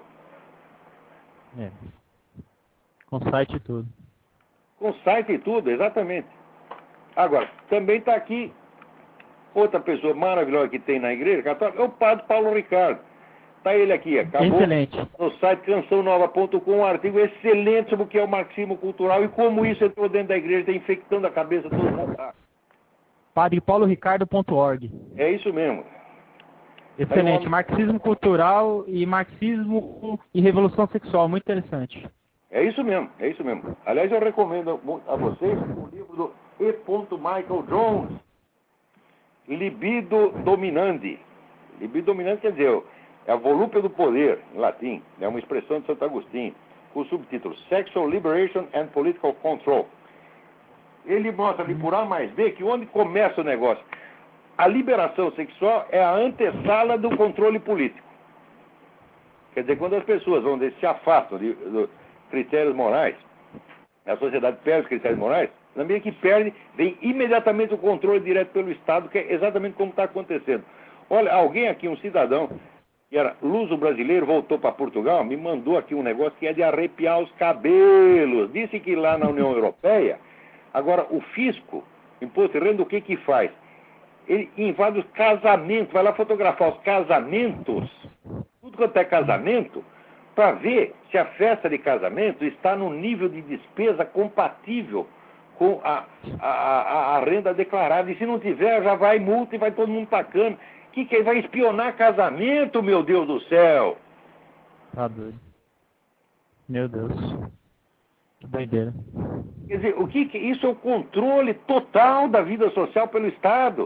Com site e tudo. Com site e tudo, exatamente. Agora, também está aqui outra pessoa maravilhosa que tem na igreja católica, é o padre Paulo Ricardo. Está ele aqui, acabou Excelente. no site cançãonova.com, um artigo excelente sobre o que é o marxismo cultural e como isso entrou dentro da igreja, está infectando a cabeça de todo mundo. padrepauloRicardo.org. É isso mesmo. Excelente. Marxismo cultural e marxismo e revolução sexual. Muito interessante. É isso mesmo, é isso mesmo. Aliás, eu recomendo a vocês o livro do E. Michael Jones, Libido Dominandi. Libido Dominandi quer dizer, é a volúpia do poder, em latim, é uma expressão de Santo Agostinho, com o subtítulo Sexual Liberation and Political Control. Ele mostra ali por A mais B que onde começa o negócio, a liberação sexual é a antessala do controle político. Quer dizer, quando as pessoas vão se afastam de critérios morais, a sociedade perde os critérios morais, na medida que perde, vem imediatamente o controle direto pelo Estado, que é exatamente como está acontecendo. Olha, alguém aqui, um cidadão, que era luso-brasileiro, voltou para Portugal, me mandou aqui um negócio que é de arrepiar os cabelos. Disse que lá na União Europeia, agora o fisco, imposto de renda, o que faz? Ele invade os casamentos, vai lá fotografar os casamentos, tudo quanto é casamento, para ver se a festa de casamento está no nível de despesa compatível com a renda declarada. E se não tiver, já vai multa e vai todo mundo tacando. Que vai espionar casamento, meu Deus do céu? Tá doido. Meu Deus. Que doideira. Quer dizer, isso é o controle total da vida social pelo Estado.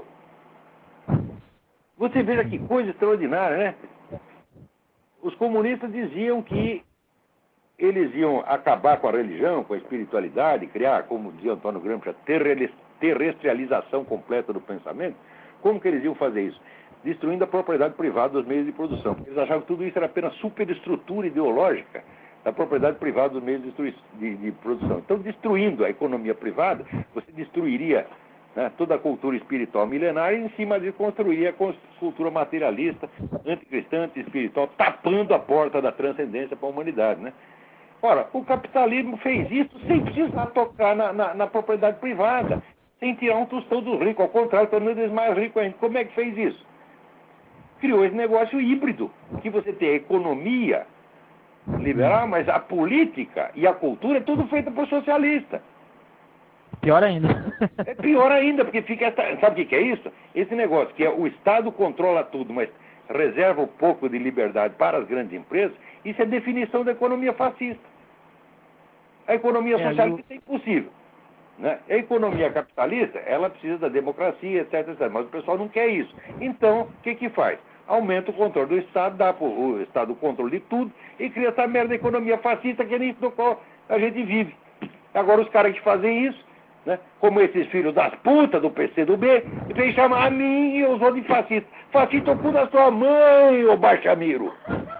Você veja que coisa extraordinária, né? Os comunistas diziam que eles iam acabar com a religião, com a espiritualidade, criar, como dizia Antônio Gramsci, a terrestrialização completa do pensamento. Como que eles iam fazer isso? Destruindo a propriedade privada dos meios de produção. Eles achavam que tudo isso era apenas superestrutura ideológica da propriedade privada dos meios de produção. Então, destruindo a economia privada, você destruiria, né, toda a cultura espiritual milenária e em cima disso construiria a cultura materialista, anticristã, anti-espiritual, tapando a porta da transcendência para a humanidade, né? Ora, o capitalismo fez isso sem precisar tocar na propriedade privada, sem tirar um tostão dos ricos, ao contrário, tornando eles mais ricos ainda. Como é que fez isso? Criou esse negócio híbrido, que você tem a economia liberal, mas a política e a cultura é tudo feita por socialista. Pior ainda. É pior ainda, porque fica... Sabe o que é isso? Esse negócio que o Estado controla tudo, mas reserva um pouco de liberdade para as grandes empresas, isso é definição da economia fascista. A economia socialista é impossível, né? A economia capitalista, ela precisa da democracia, etc, etc. Mas o pessoal não quer isso. Então, o que faz? Aumenta o controle do Estado, dá para o Estado o controle de tudo e cria essa merda de economia fascista que é nisso do qual a gente vive. Agora, os caras que fazem isso né? Como esses filhos das putas do PCdoB, vem chamar a mim e eu sou de fascista. Fascista é o cu da sua mãe, ô Bachamiro.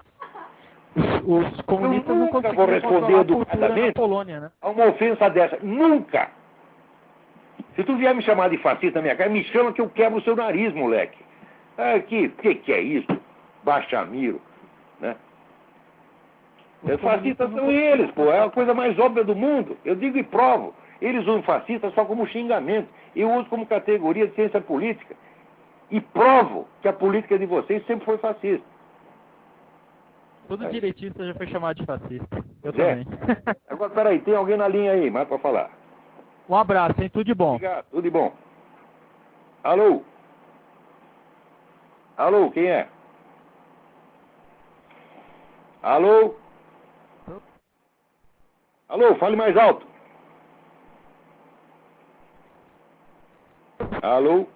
Os comunistas Eu não nunca conseguiram vou responder controlar a cultura na educadamente Polônia, né? a uma ofensa dessa. Nunca! Se tu vier me chamar de fascista na minha cara, me chama que eu quebro o seu nariz, moleque. Ah, que é isso? Bachamiro, né? Fascistas são eles, pô. É a coisa mais óbvia do mundo. Eu digo e provo. Eles usam fascista só como xingamento. Eu uso como categoria de ciência política. E provo que a política de vocês sempre foi fascista. Todo direitista já foi chamado de fascista. Eu É. também. Agora, peraí, tem alguém na linha aí, mais pra falar. Um abraço, hein? Tudo de bom. Obrigado, tudo de bom. Alô? Alô, quem é? Alô? Alô, fale mais alto. Alô?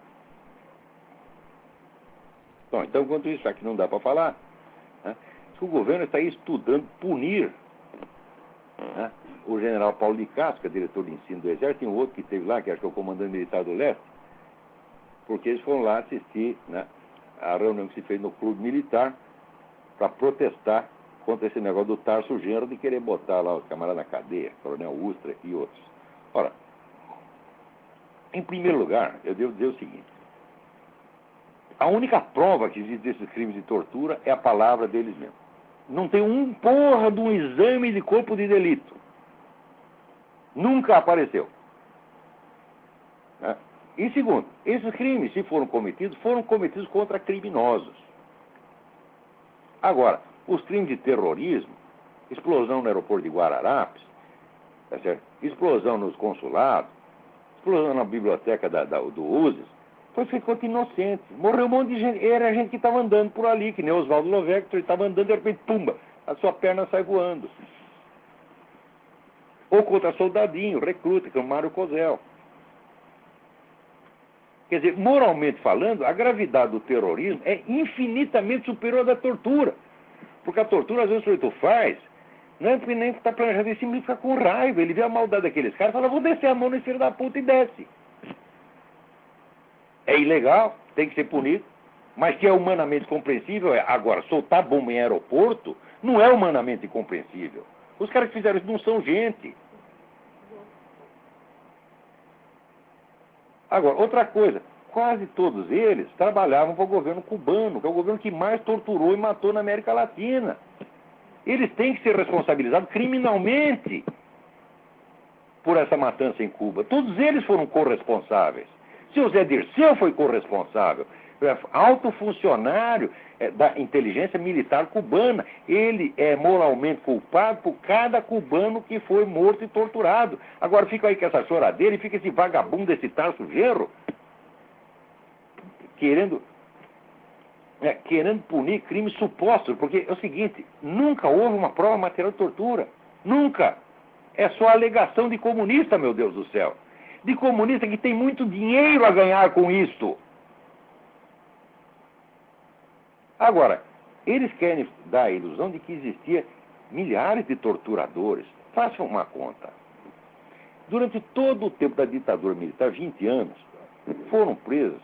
Bom, então, enquanto isso aqui não dá para falar, né, o governo está aí estudando punir, né, o general Paulo de Castro, que é diretor de ensino do Exército, tem um outro que esteve lá, que acho que é o comandante militar do Leste, porque eles foram lá assistir, né, a reunião que se fez no clube militar para protestar contra esse negócio do Tarso Genro de querer botar lá os camaradas na cadeia, Coronel Ustra e outros. Ora, em primeiro lugar, eu devo dizer o seguinte: a única prova que existe desses crimes de tortura é a palavra deles mesmos. Não tem um porra de um exame de corpo de delito. Nunca apareceu. Né? E segundo, esses crimes, se foram cometidos contra criminosos. Agora, os crimes de terrorismo, explosão no aeroporto de Guararapes, tá certo? Explosão nos consulados, explosão na biblioteca do USES, foi feito contra inocentes. Morreu um monte de gente. Era gente que estava andando por ali, que nem Oswaldo Lovector, estava andando e de repente, pumba, a sua perna sai voando. Ou contra soldadinho, recruta, que é o Mário Cosel. Quer dizer, moralmente falando, a gravidade do terrorismo é infinitamente superior à da tortura. Porque a tortura, às vezes, o sujeito faz, não é porque nem está planejado, ele simplesmente fica com raiva. Ele vê a maldade daqueles caras e fala, vou descer a mão nesse filho da puta e desce. É ilegal, tem que ser punido, mas que é humanamente compreensível. Agora, soltar bomba em aeroporto não é humanamente compreensível. Os caras que fizeram isso não são gente. Agora, outra coisa, quase todos eles trabalhavam para o governo cubano, que é o governo que mais torturou e matou na América Latina. Eles têm que ser responsabilizados criminalmente por essa matança em Cuba. Todos eles foram corresponsáveis. Seu Zé Dirceu foi corresponsável, alto funcionário da inteligência militar cubana. Ele é moralmente culpado por cada cubano que foi morto e torturado. Agora fica aí com essa choradeira e fica esse vagabundo, esse Tarso Genro, querendo punir crimes supostos, porque é o seguinte, nunca houve uma prova material de tortura. Nunca. É só alegação de comunista, meu Deus do céu. De comunista que tem muito dinheiro a ganhar com isto. Agora, eles querem dar a ilusão de que existia milhares de torturadores. Façam uma conta. Durante todo o tempo da ditadura militar, 20 anos, foram presas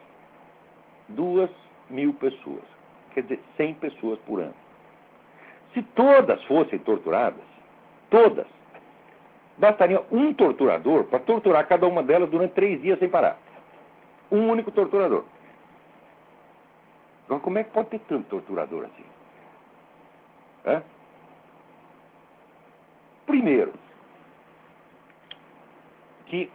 2.000 pessoas. Quer dizer, 100 pessoas por ano. Se todas fossem torturadas, todas, bastaria um torturador para torturar cada uma delas durante 3 dias sem parar. Um único torturador. Então, como é que pode ter tanto torturador assim? É? Primeiro, que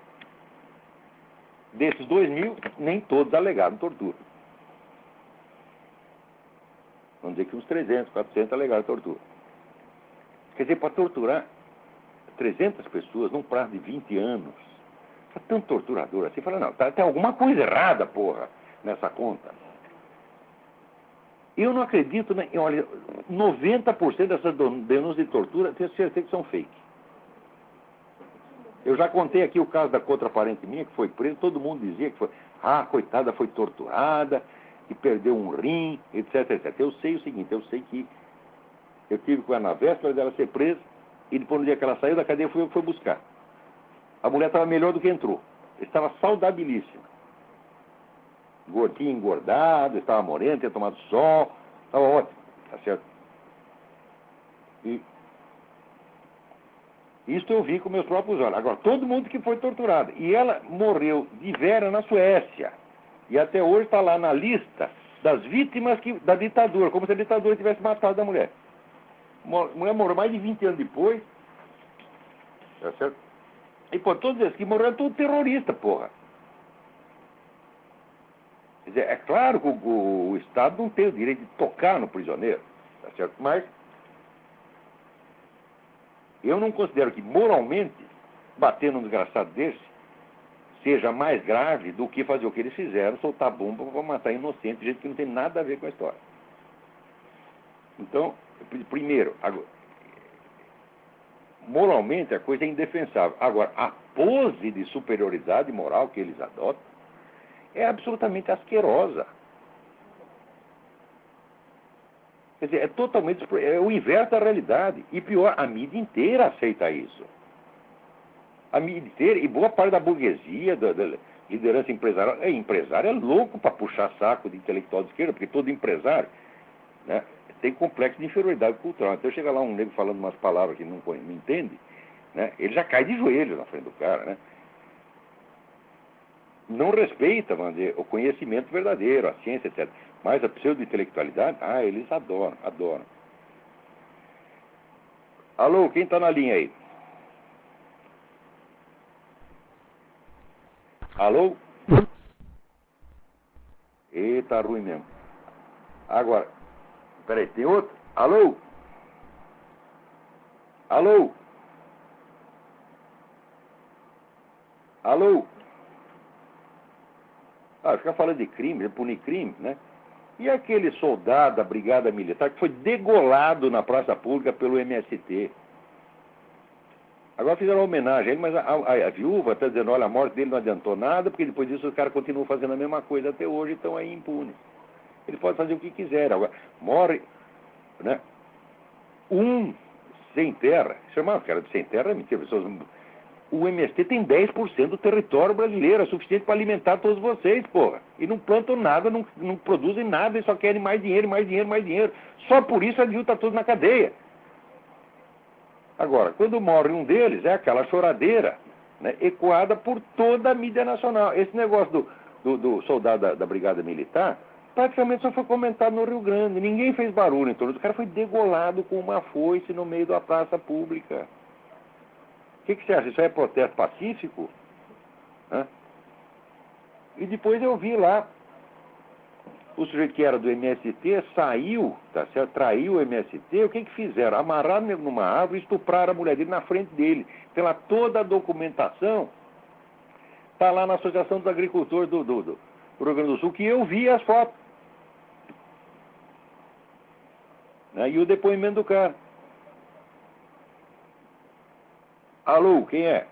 desses 2.000, nem todos alegaram tortura. Vamos dizer que uns 300, 400 alegaram tortura. Quer dizer, para torturar 300 pessoas num prazo de 20 anos, é tão torturador assim. Fala, não, tem alguma coisa errada, porra, nessa conta. Eu não acredito, né? Olha, 90% dessas denúncias de tortura, tenho certeza que são fake. Eu já contei aqui o caso da contraparente minha, que foi presa, todo mundo dizia que foi, coitada, foi torturada, que perdeu um rim, etc, etc. Eu sei o seguinte, eu sei que eu tive com ela na véspera dela ser presa, e depois no dia que ela saiu da cadeia, fui eu que fui buscar. A mulher estava melhor do que entrou. Estava saudabilíssima. Tinha engordado, estava morena, tinha tomado sol, estava ótimo, tá certo? E isso eu vi com meus próprios olhos. Agora, todo mundo que foi torturado. E ela morreu de vera na Suécia. E até hoje está lá na lista das vítimas da ditadura, como se a ditadura tivesse matado a mulher. A mulher morreu mais de 20 anos depois. Tá certo? E, pô, todos esses que morreram, tudo terrorista, porra. Quer dizer, é claro que o Estado não tem o direito de tocar no prisioneiro, tá certo? Mas eu não considero que, moralmente, bater num desgraçado desse seja mais grave do que fazer o que eles fizeram, soltar bomba para matar inocente, gente que não tem nada a ver com a história. Então, primeiro, moralmente a coisa é indefensável. Agora, a pose de superioridade moral que eles adotam é absolutamente asquerosa. Quer dizer, é totalmente... é o inverso da realidade. E pior, a mídia inteira aceita isso. A mídia inteira, e boa parte da burguesia, da liderança empresarial... empresário é louco para puxar saco de intelectual de esquerda, porque todo empresário, né, tem complexo de inferioridade cultural. Então chega lá um negro falando umas palavras que não entende, né, ele já cai de joelhos na frente do cara, né? Não respeita, vamos dizer, o conhecimento verdadeiro, a ciência, etc. Mas a pseudo-intelectualidade, eles adoram, adoram. Alô, quem está na linha aí? Alô? Eita, ruim mesmo. Agora, peraí, tem outro? Alô? Alô? Alô? Fica falando de crime, de punir crime, né? E aquele soldado da Brigada Militar que foi degolado na praça pública pelo MST? Agora fizeram uma homenagem a ele, mas a viúva está dizendo, olha, a morte dele não adiantou nada, porque depois disso os caras continuam fazendo a mesma coisa até hoje e estão aí impunes. Eles podem fazer o que quiserem. Agora, morre, né, um sem terra. Chamar o cara de sem terra é mentira. O MST tem 10% do território brasileiro, é suficiente para alimentar todos vocês, porra. E não plantam nada, não produzem nada, e só querem mais dinheiro, mais dinheiro, mais dinheiro. Só por isso a viúva está toda na cadeia. Agora, quando morre um deles, é aquela choradeira, né, ecoada por toda a mídia nacional. Esse negócio do soldado da Brigada Militar praticamente só foi comentado no Rio Grande. Ninguém fez barulho em torno. O cara foi degolado com uma foice no meio da praça pública. O que você acha? Isso é protesto pacífico? Hã? E depois eu vi lá, o sujeito que era do MST saiu, tá certo? Traiu o MST, o que fizeram? Amarraram numa árvore e estupraram a mulher dele na frente dele. Tem lá toda a documentação, está lá na Associação dos Agricultores do Rio Grande do Sul, que eu vi as fotos. Né? E o depoimento do cara. Alô, quem é?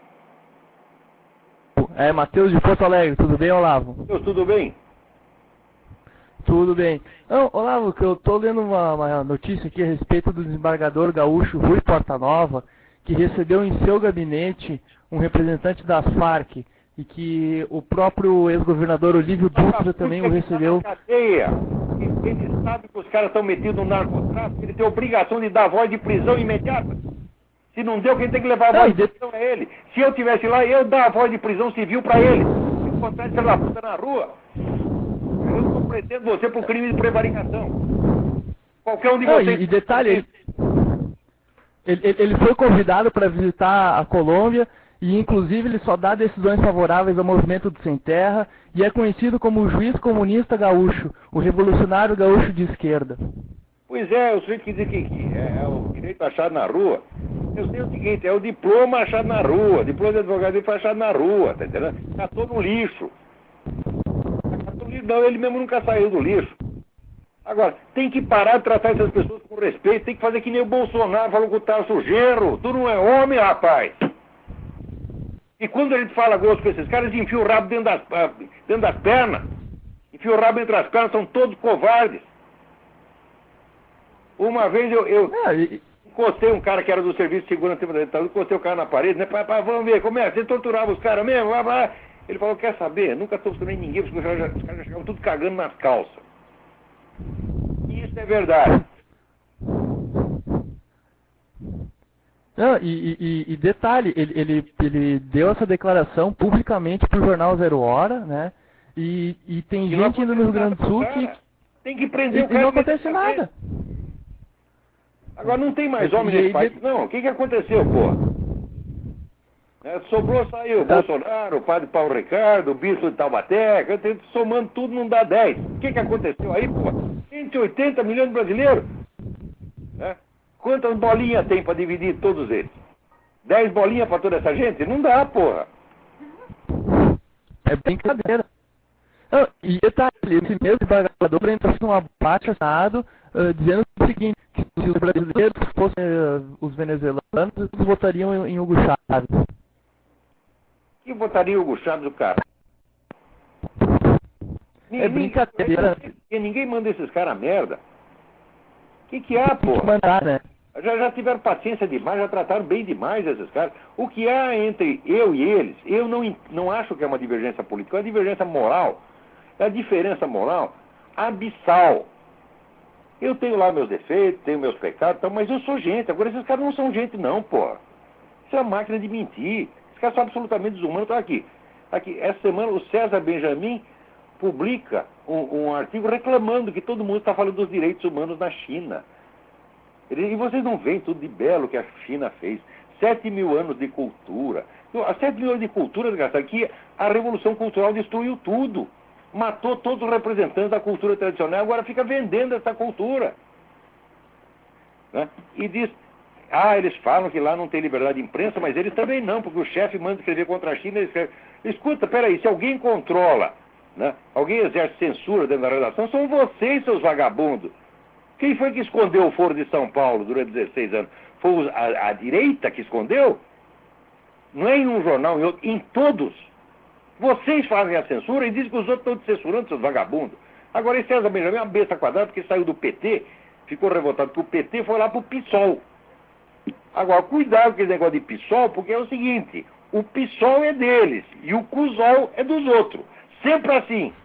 É, Matheus de Porto Alegre, tudo bem, Olavo? Matheus, tudo bem? Tudo bem. Não, Olavo, que eu estou lendo uma notícia aqui a respeito do desembargador gaúcho Rui Portanova, que recebeu em seu gabinete um representante das Farc, e que o próprio ex-governador Olívio Dutra também o recebeu. Cadeia. Ele sabe que os caras estão metidos no narcotráfico, ele tem obrigação de dar voz de prisão imediata. Se não deu, quem tem que levar a voz de prisão é ele. Se eu estivesse lá, eu dar a voz de prisão civil para ele. Se encontrar esse filho da puta na rua, eu compreendo você por crime de prevaricação. Qualquer um de vocês... E detalhe, ele foi convidado para visitar a Colômbia e, inclusive, ele só dá decisões favoráveis ao movimento do Sem Terra e é conhecido como o juiz comunista gaúcho, o revolucionário gaúcho de esquerda. Pois é, o sujeito que diz que é o direito achado na rua. Eu sei o seguinte, é o diploma achado na rua, diploma de advogado foi achado na rua, tá entendendo? Catou no lixo. Não, ele mesmo nunca saiu do lixo. Agora, tem que parar de tratar essas pessoas com respeito, tem que fazer que nem o Bolsonaro falou com o Tarso Genro. Tu não é homem, rapaz. E quando a gente fala grosso com esses caras, eles enfiam o rabo dentro das pernas. Enfiam o rabo entre as pernas, são todos covardes. Uma vez Encostei um cara que era do Serviço de Segurança da ditadura, encostei o cara na parede, né? Vamos ver, como é? Você torturava os caras mesmo? Blá, blá. Ele falou, quer saber? Nunca torturei ninguém, porque os caras já chegavam tudo cagando nas calças. E isso é verdade. Não, e detalhe, ele deu essa declaração publicamente pro jornal Zero Hora, né? E tem gente indo no Rio Grande do Sul que... Tem que prender o E cara. não acontece nada. Agora não tem mais homem nesse país. Não, o que aconteceu, porra? Sobrou, saiu Bolsonaro, o padre Paulo Ricardo, o bispo de Taubaté, somando tudo não dá 10. O que aconteceu aí, porra? 180 milhões de brasileiros. Né? Quantas bolinhas tem para dividir todos eles? 10 bolinhas para toda essa gente? Não dá, porra. É brincadeira. Não, e detalhe, esse mesmo embargador entrou num abate assado dizendo o seguinte, que se os brasileiros fossem os venezuelanos, eles votariam em Hugo Chávez. Que votaria Hugo Chávez, o cara? É brincadeira. Ninguém manda esses caras a merda. O que há, porra? Mandar, né? Já tiveram paciência demais, já trataram bem demais esses caras. O que há entre eu e eles, eu não acho que é uma divergência política, é uma divergência moral. É a diferença moral abissal. Eu tenho lá meus defeitos, tenho meus pecados, mas eu sou gente. Agora esses caras não são gente não, porra. Isso é uma máquina de mentir. Esses caras são absolutamente desumanos. Então aqui, essa semana o César Benjamin publica um artigo reclamando que todo mundo está falando dos direitos humanos na China. E vocês não veem tudo de belo que a China fez. 7 mil anos de cultura. Há 7 mil anos de cultura, desgraçado, que a Revolução Cultural destruiu tudo. Matou todos os representantes da cultura tradicional, agora fica vendendo essa cultura. Né? E diz, eles falam que lá não tem liberdade de imprensa, mas eles também não, porque o chefe manda escrever contra a China, ele escreve. Escuta, peraí, se alguém controla, né? Alguém exerce censura dentro da redação, são vocês, seus vagabundos. Quem foi que escondeu o Foro de São Paulo durante 16 anos? Foi a direita que escondeu? Não é em um jornal, em todos. Vocês fazem a censura e dizem que os outros estão te censurando, seus vagabundos. Agora, esse César Benjamin é uma besta quadrada, porque saiu do PT, ficou revoltado porque o PT foi lá pro PSOL. Agora, cuidado com esse negócio de PSOL, porque é o seguinte, o PSOL é deles e o CUSOL é dos outros. Sempre assim.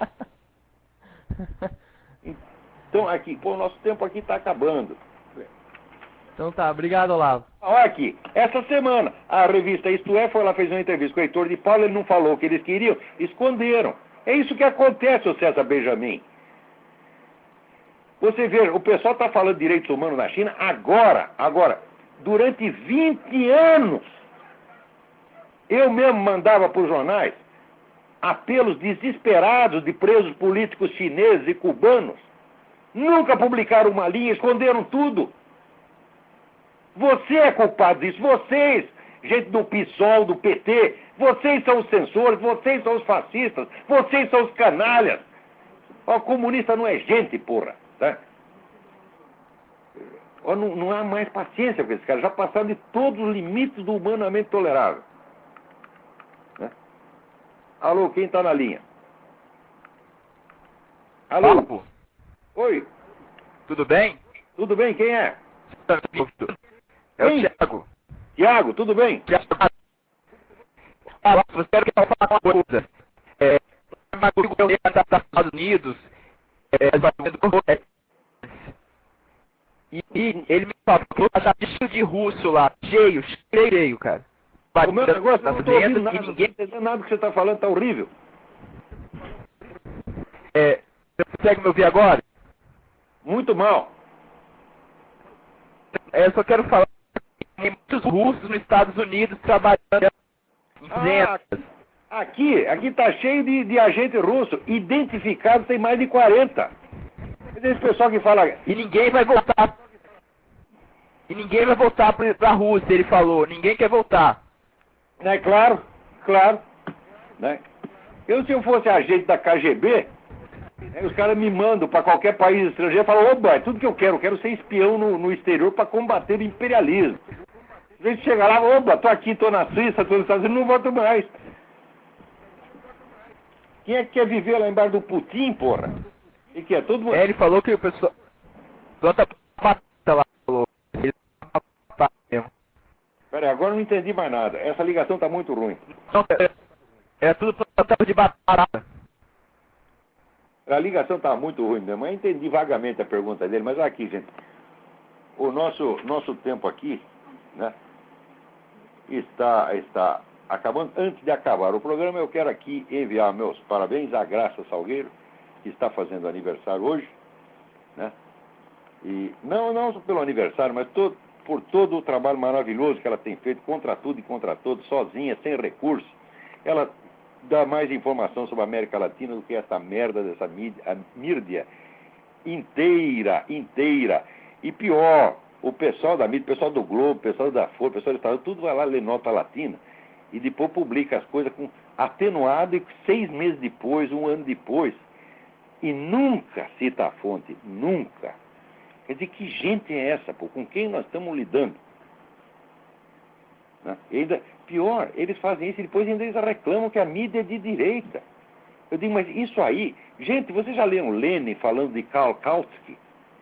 Então, aqui, o nosso tempo aqui está acabando. Então tá, obrigado, Olavo. Olha aqui, essa semana, a revista Isto É foi lá, fez uma entrevista com o Heitor de Paula, ele não falou o que eles queriam, esconderam. É isso que acontece, o César Benjamin. Você vê, o pessoal está falando de direitos humanos na China agora, durante 20 anos. Eu mesmo mandava para os jornais apelos desesperados de presos políticos chineses e cubanos. Nunca publicaram uma linha, esconderam tudo. Você é culpado disso, vocês, gente do PSOL, do PT, vocês são os censores, vocês são os fascistas, vocês são os canalhas. O comunista não é gente, porra. Tá? Não há mais paciência com esses caras, já passaram de todos os limites do humanamente tolerável. Né? Alô, quem está na linha? Alô? Papo, Oi, tudo bem? tudo bem, quem é? É o Quem? Thiago. Tiago, tudo bem? Thiago. Você quer que eu fale uma coisa? Mas o governo dos Estados Unidos e ele me falou que tá cheio de russo lá, cheio, cara. O meu negócio, eu não estou ouvindo nada, e não ninguém... estou entendendo nada do que você está falando, está horrível. Você consegue me ouvir agora? Muito mal. Eu só quero falar que tem muitos russos nos Estados Unidos trabalhando em fazendas. Aqui está cheio de agente russo, identificados tem mais de 40. Esse pessoal que fala... E ninguém vai voltar. E ninguém vai voltar pra Rússia, ele falou. Ninguém quer voltar. É claro. Né? Se eu fosse agente da KGB, os caras me mandam para qualquer país estrangeiro e falam, oba, é tudo que eu quero ser espião no exterior para combater o imperialismo. A gente chega lá, oba, tô aqui, tô na Suíça, tô nos Estados Unidos, não volto mais. Quem é que quer viver lá embaixo do Putin, porra? E que é todo mundo... Ele falou que o pessoal tá lá, falou. Ele tá Agora não entendi mais nada. Essa ligação está muito ruim. Não, é tudo plantão de batata. A ligação está muito ruim mesmo. Eu entendi vagamente a pergunta dele, mas aqui, gente, o nosso tempo aqui, né, está acabando. Antes de acabar o programa, eu quero aqui enviar meus parabéns à Graça Salgueiro, que está fazendo aniversário hoje, né? E não só pelo aniversário, mas por todo o trabalho maravilhoso que ela tem feito contra tudo e contra todos, sozinha, sem recursos. Ela dá mais informação sobre a América Latina do que essa merda dessa mídia inteira. E pior, o pessoal da mídia, o pessoal do Globo, o pessoal da Folha, o pessoal do Estado, tudo vai lá ler nota latina e depois publica as coisas com atenuado e 6 meses depois, 1 ano depois, e nunca cita a fonte, nunca. Quer dizer, que gente é essa, pô? Com quem nós estamos lidando? Né? E ainda, pior, eles fazem isso e depois ainda eles reclamam que a mídia é de direita. Eu digo, mas isso aí... Gente, vocês já leram Lenin falando de Karl Kautsky?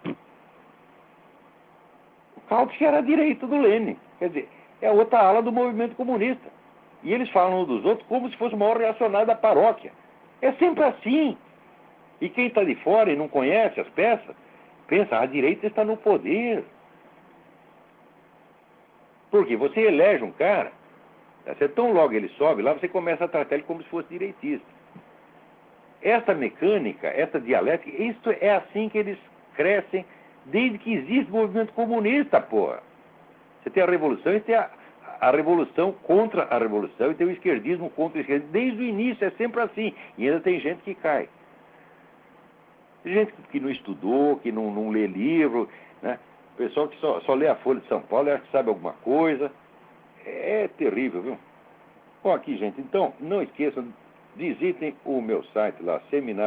O Kautsky era a direita do Lenin. Quer dizer, é a outra ala do movimento comunista. E eles falam uns dos outros como se fosse o maior reacionário da paróquia. É sempre assim. E quem está de fora e não conhece as peças, pensa, a direita está no poder. Porque você elege um cara, você tão logo ele sobe lá, você começa a tratar ele como se fosse direitista. Essa mecânica, essa dialética, isso é assim que eles crescem desde que existe o movimento comunista, porra. Você tem a revolução e tem a revolução contra a revolução e tem o esquerdismo contra o esquerdismo. Desde o início é sempre assim. E ainda tem gente que cai. Tem gente que não estudou, que não lê livro, né? Pessoal que só lê a Folha de São Paulo e acha que sabe alguma coisa. É terrível, viu? Bom, aqui, gente, então, não esqueçam, visitem o meu site lá,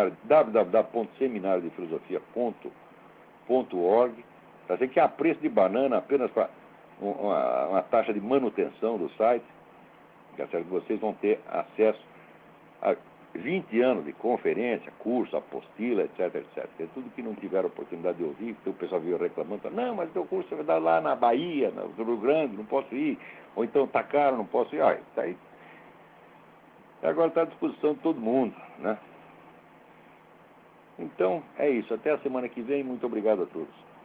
www.seminariodefilosofia.org. Tá certo? Que há preço de banana apenas para uma taxa de manutenção do site. Tá certo? Vocês vão ter acesso a 20 anos de conferência, curso, apostila, etc, etc. É tudo que não tiveram oportunidade de ouvir, porque o pessoal veio reclamando, não, mas o teu curso vai dar lá na Bahia, no Rio Grande, não posso ir, ou então tá caro, não posso ir. Olha, tá aí. Agora está à disposição de todo mundo, né? Então, é isso. Até a semana que vem. Muito obrigado a todos.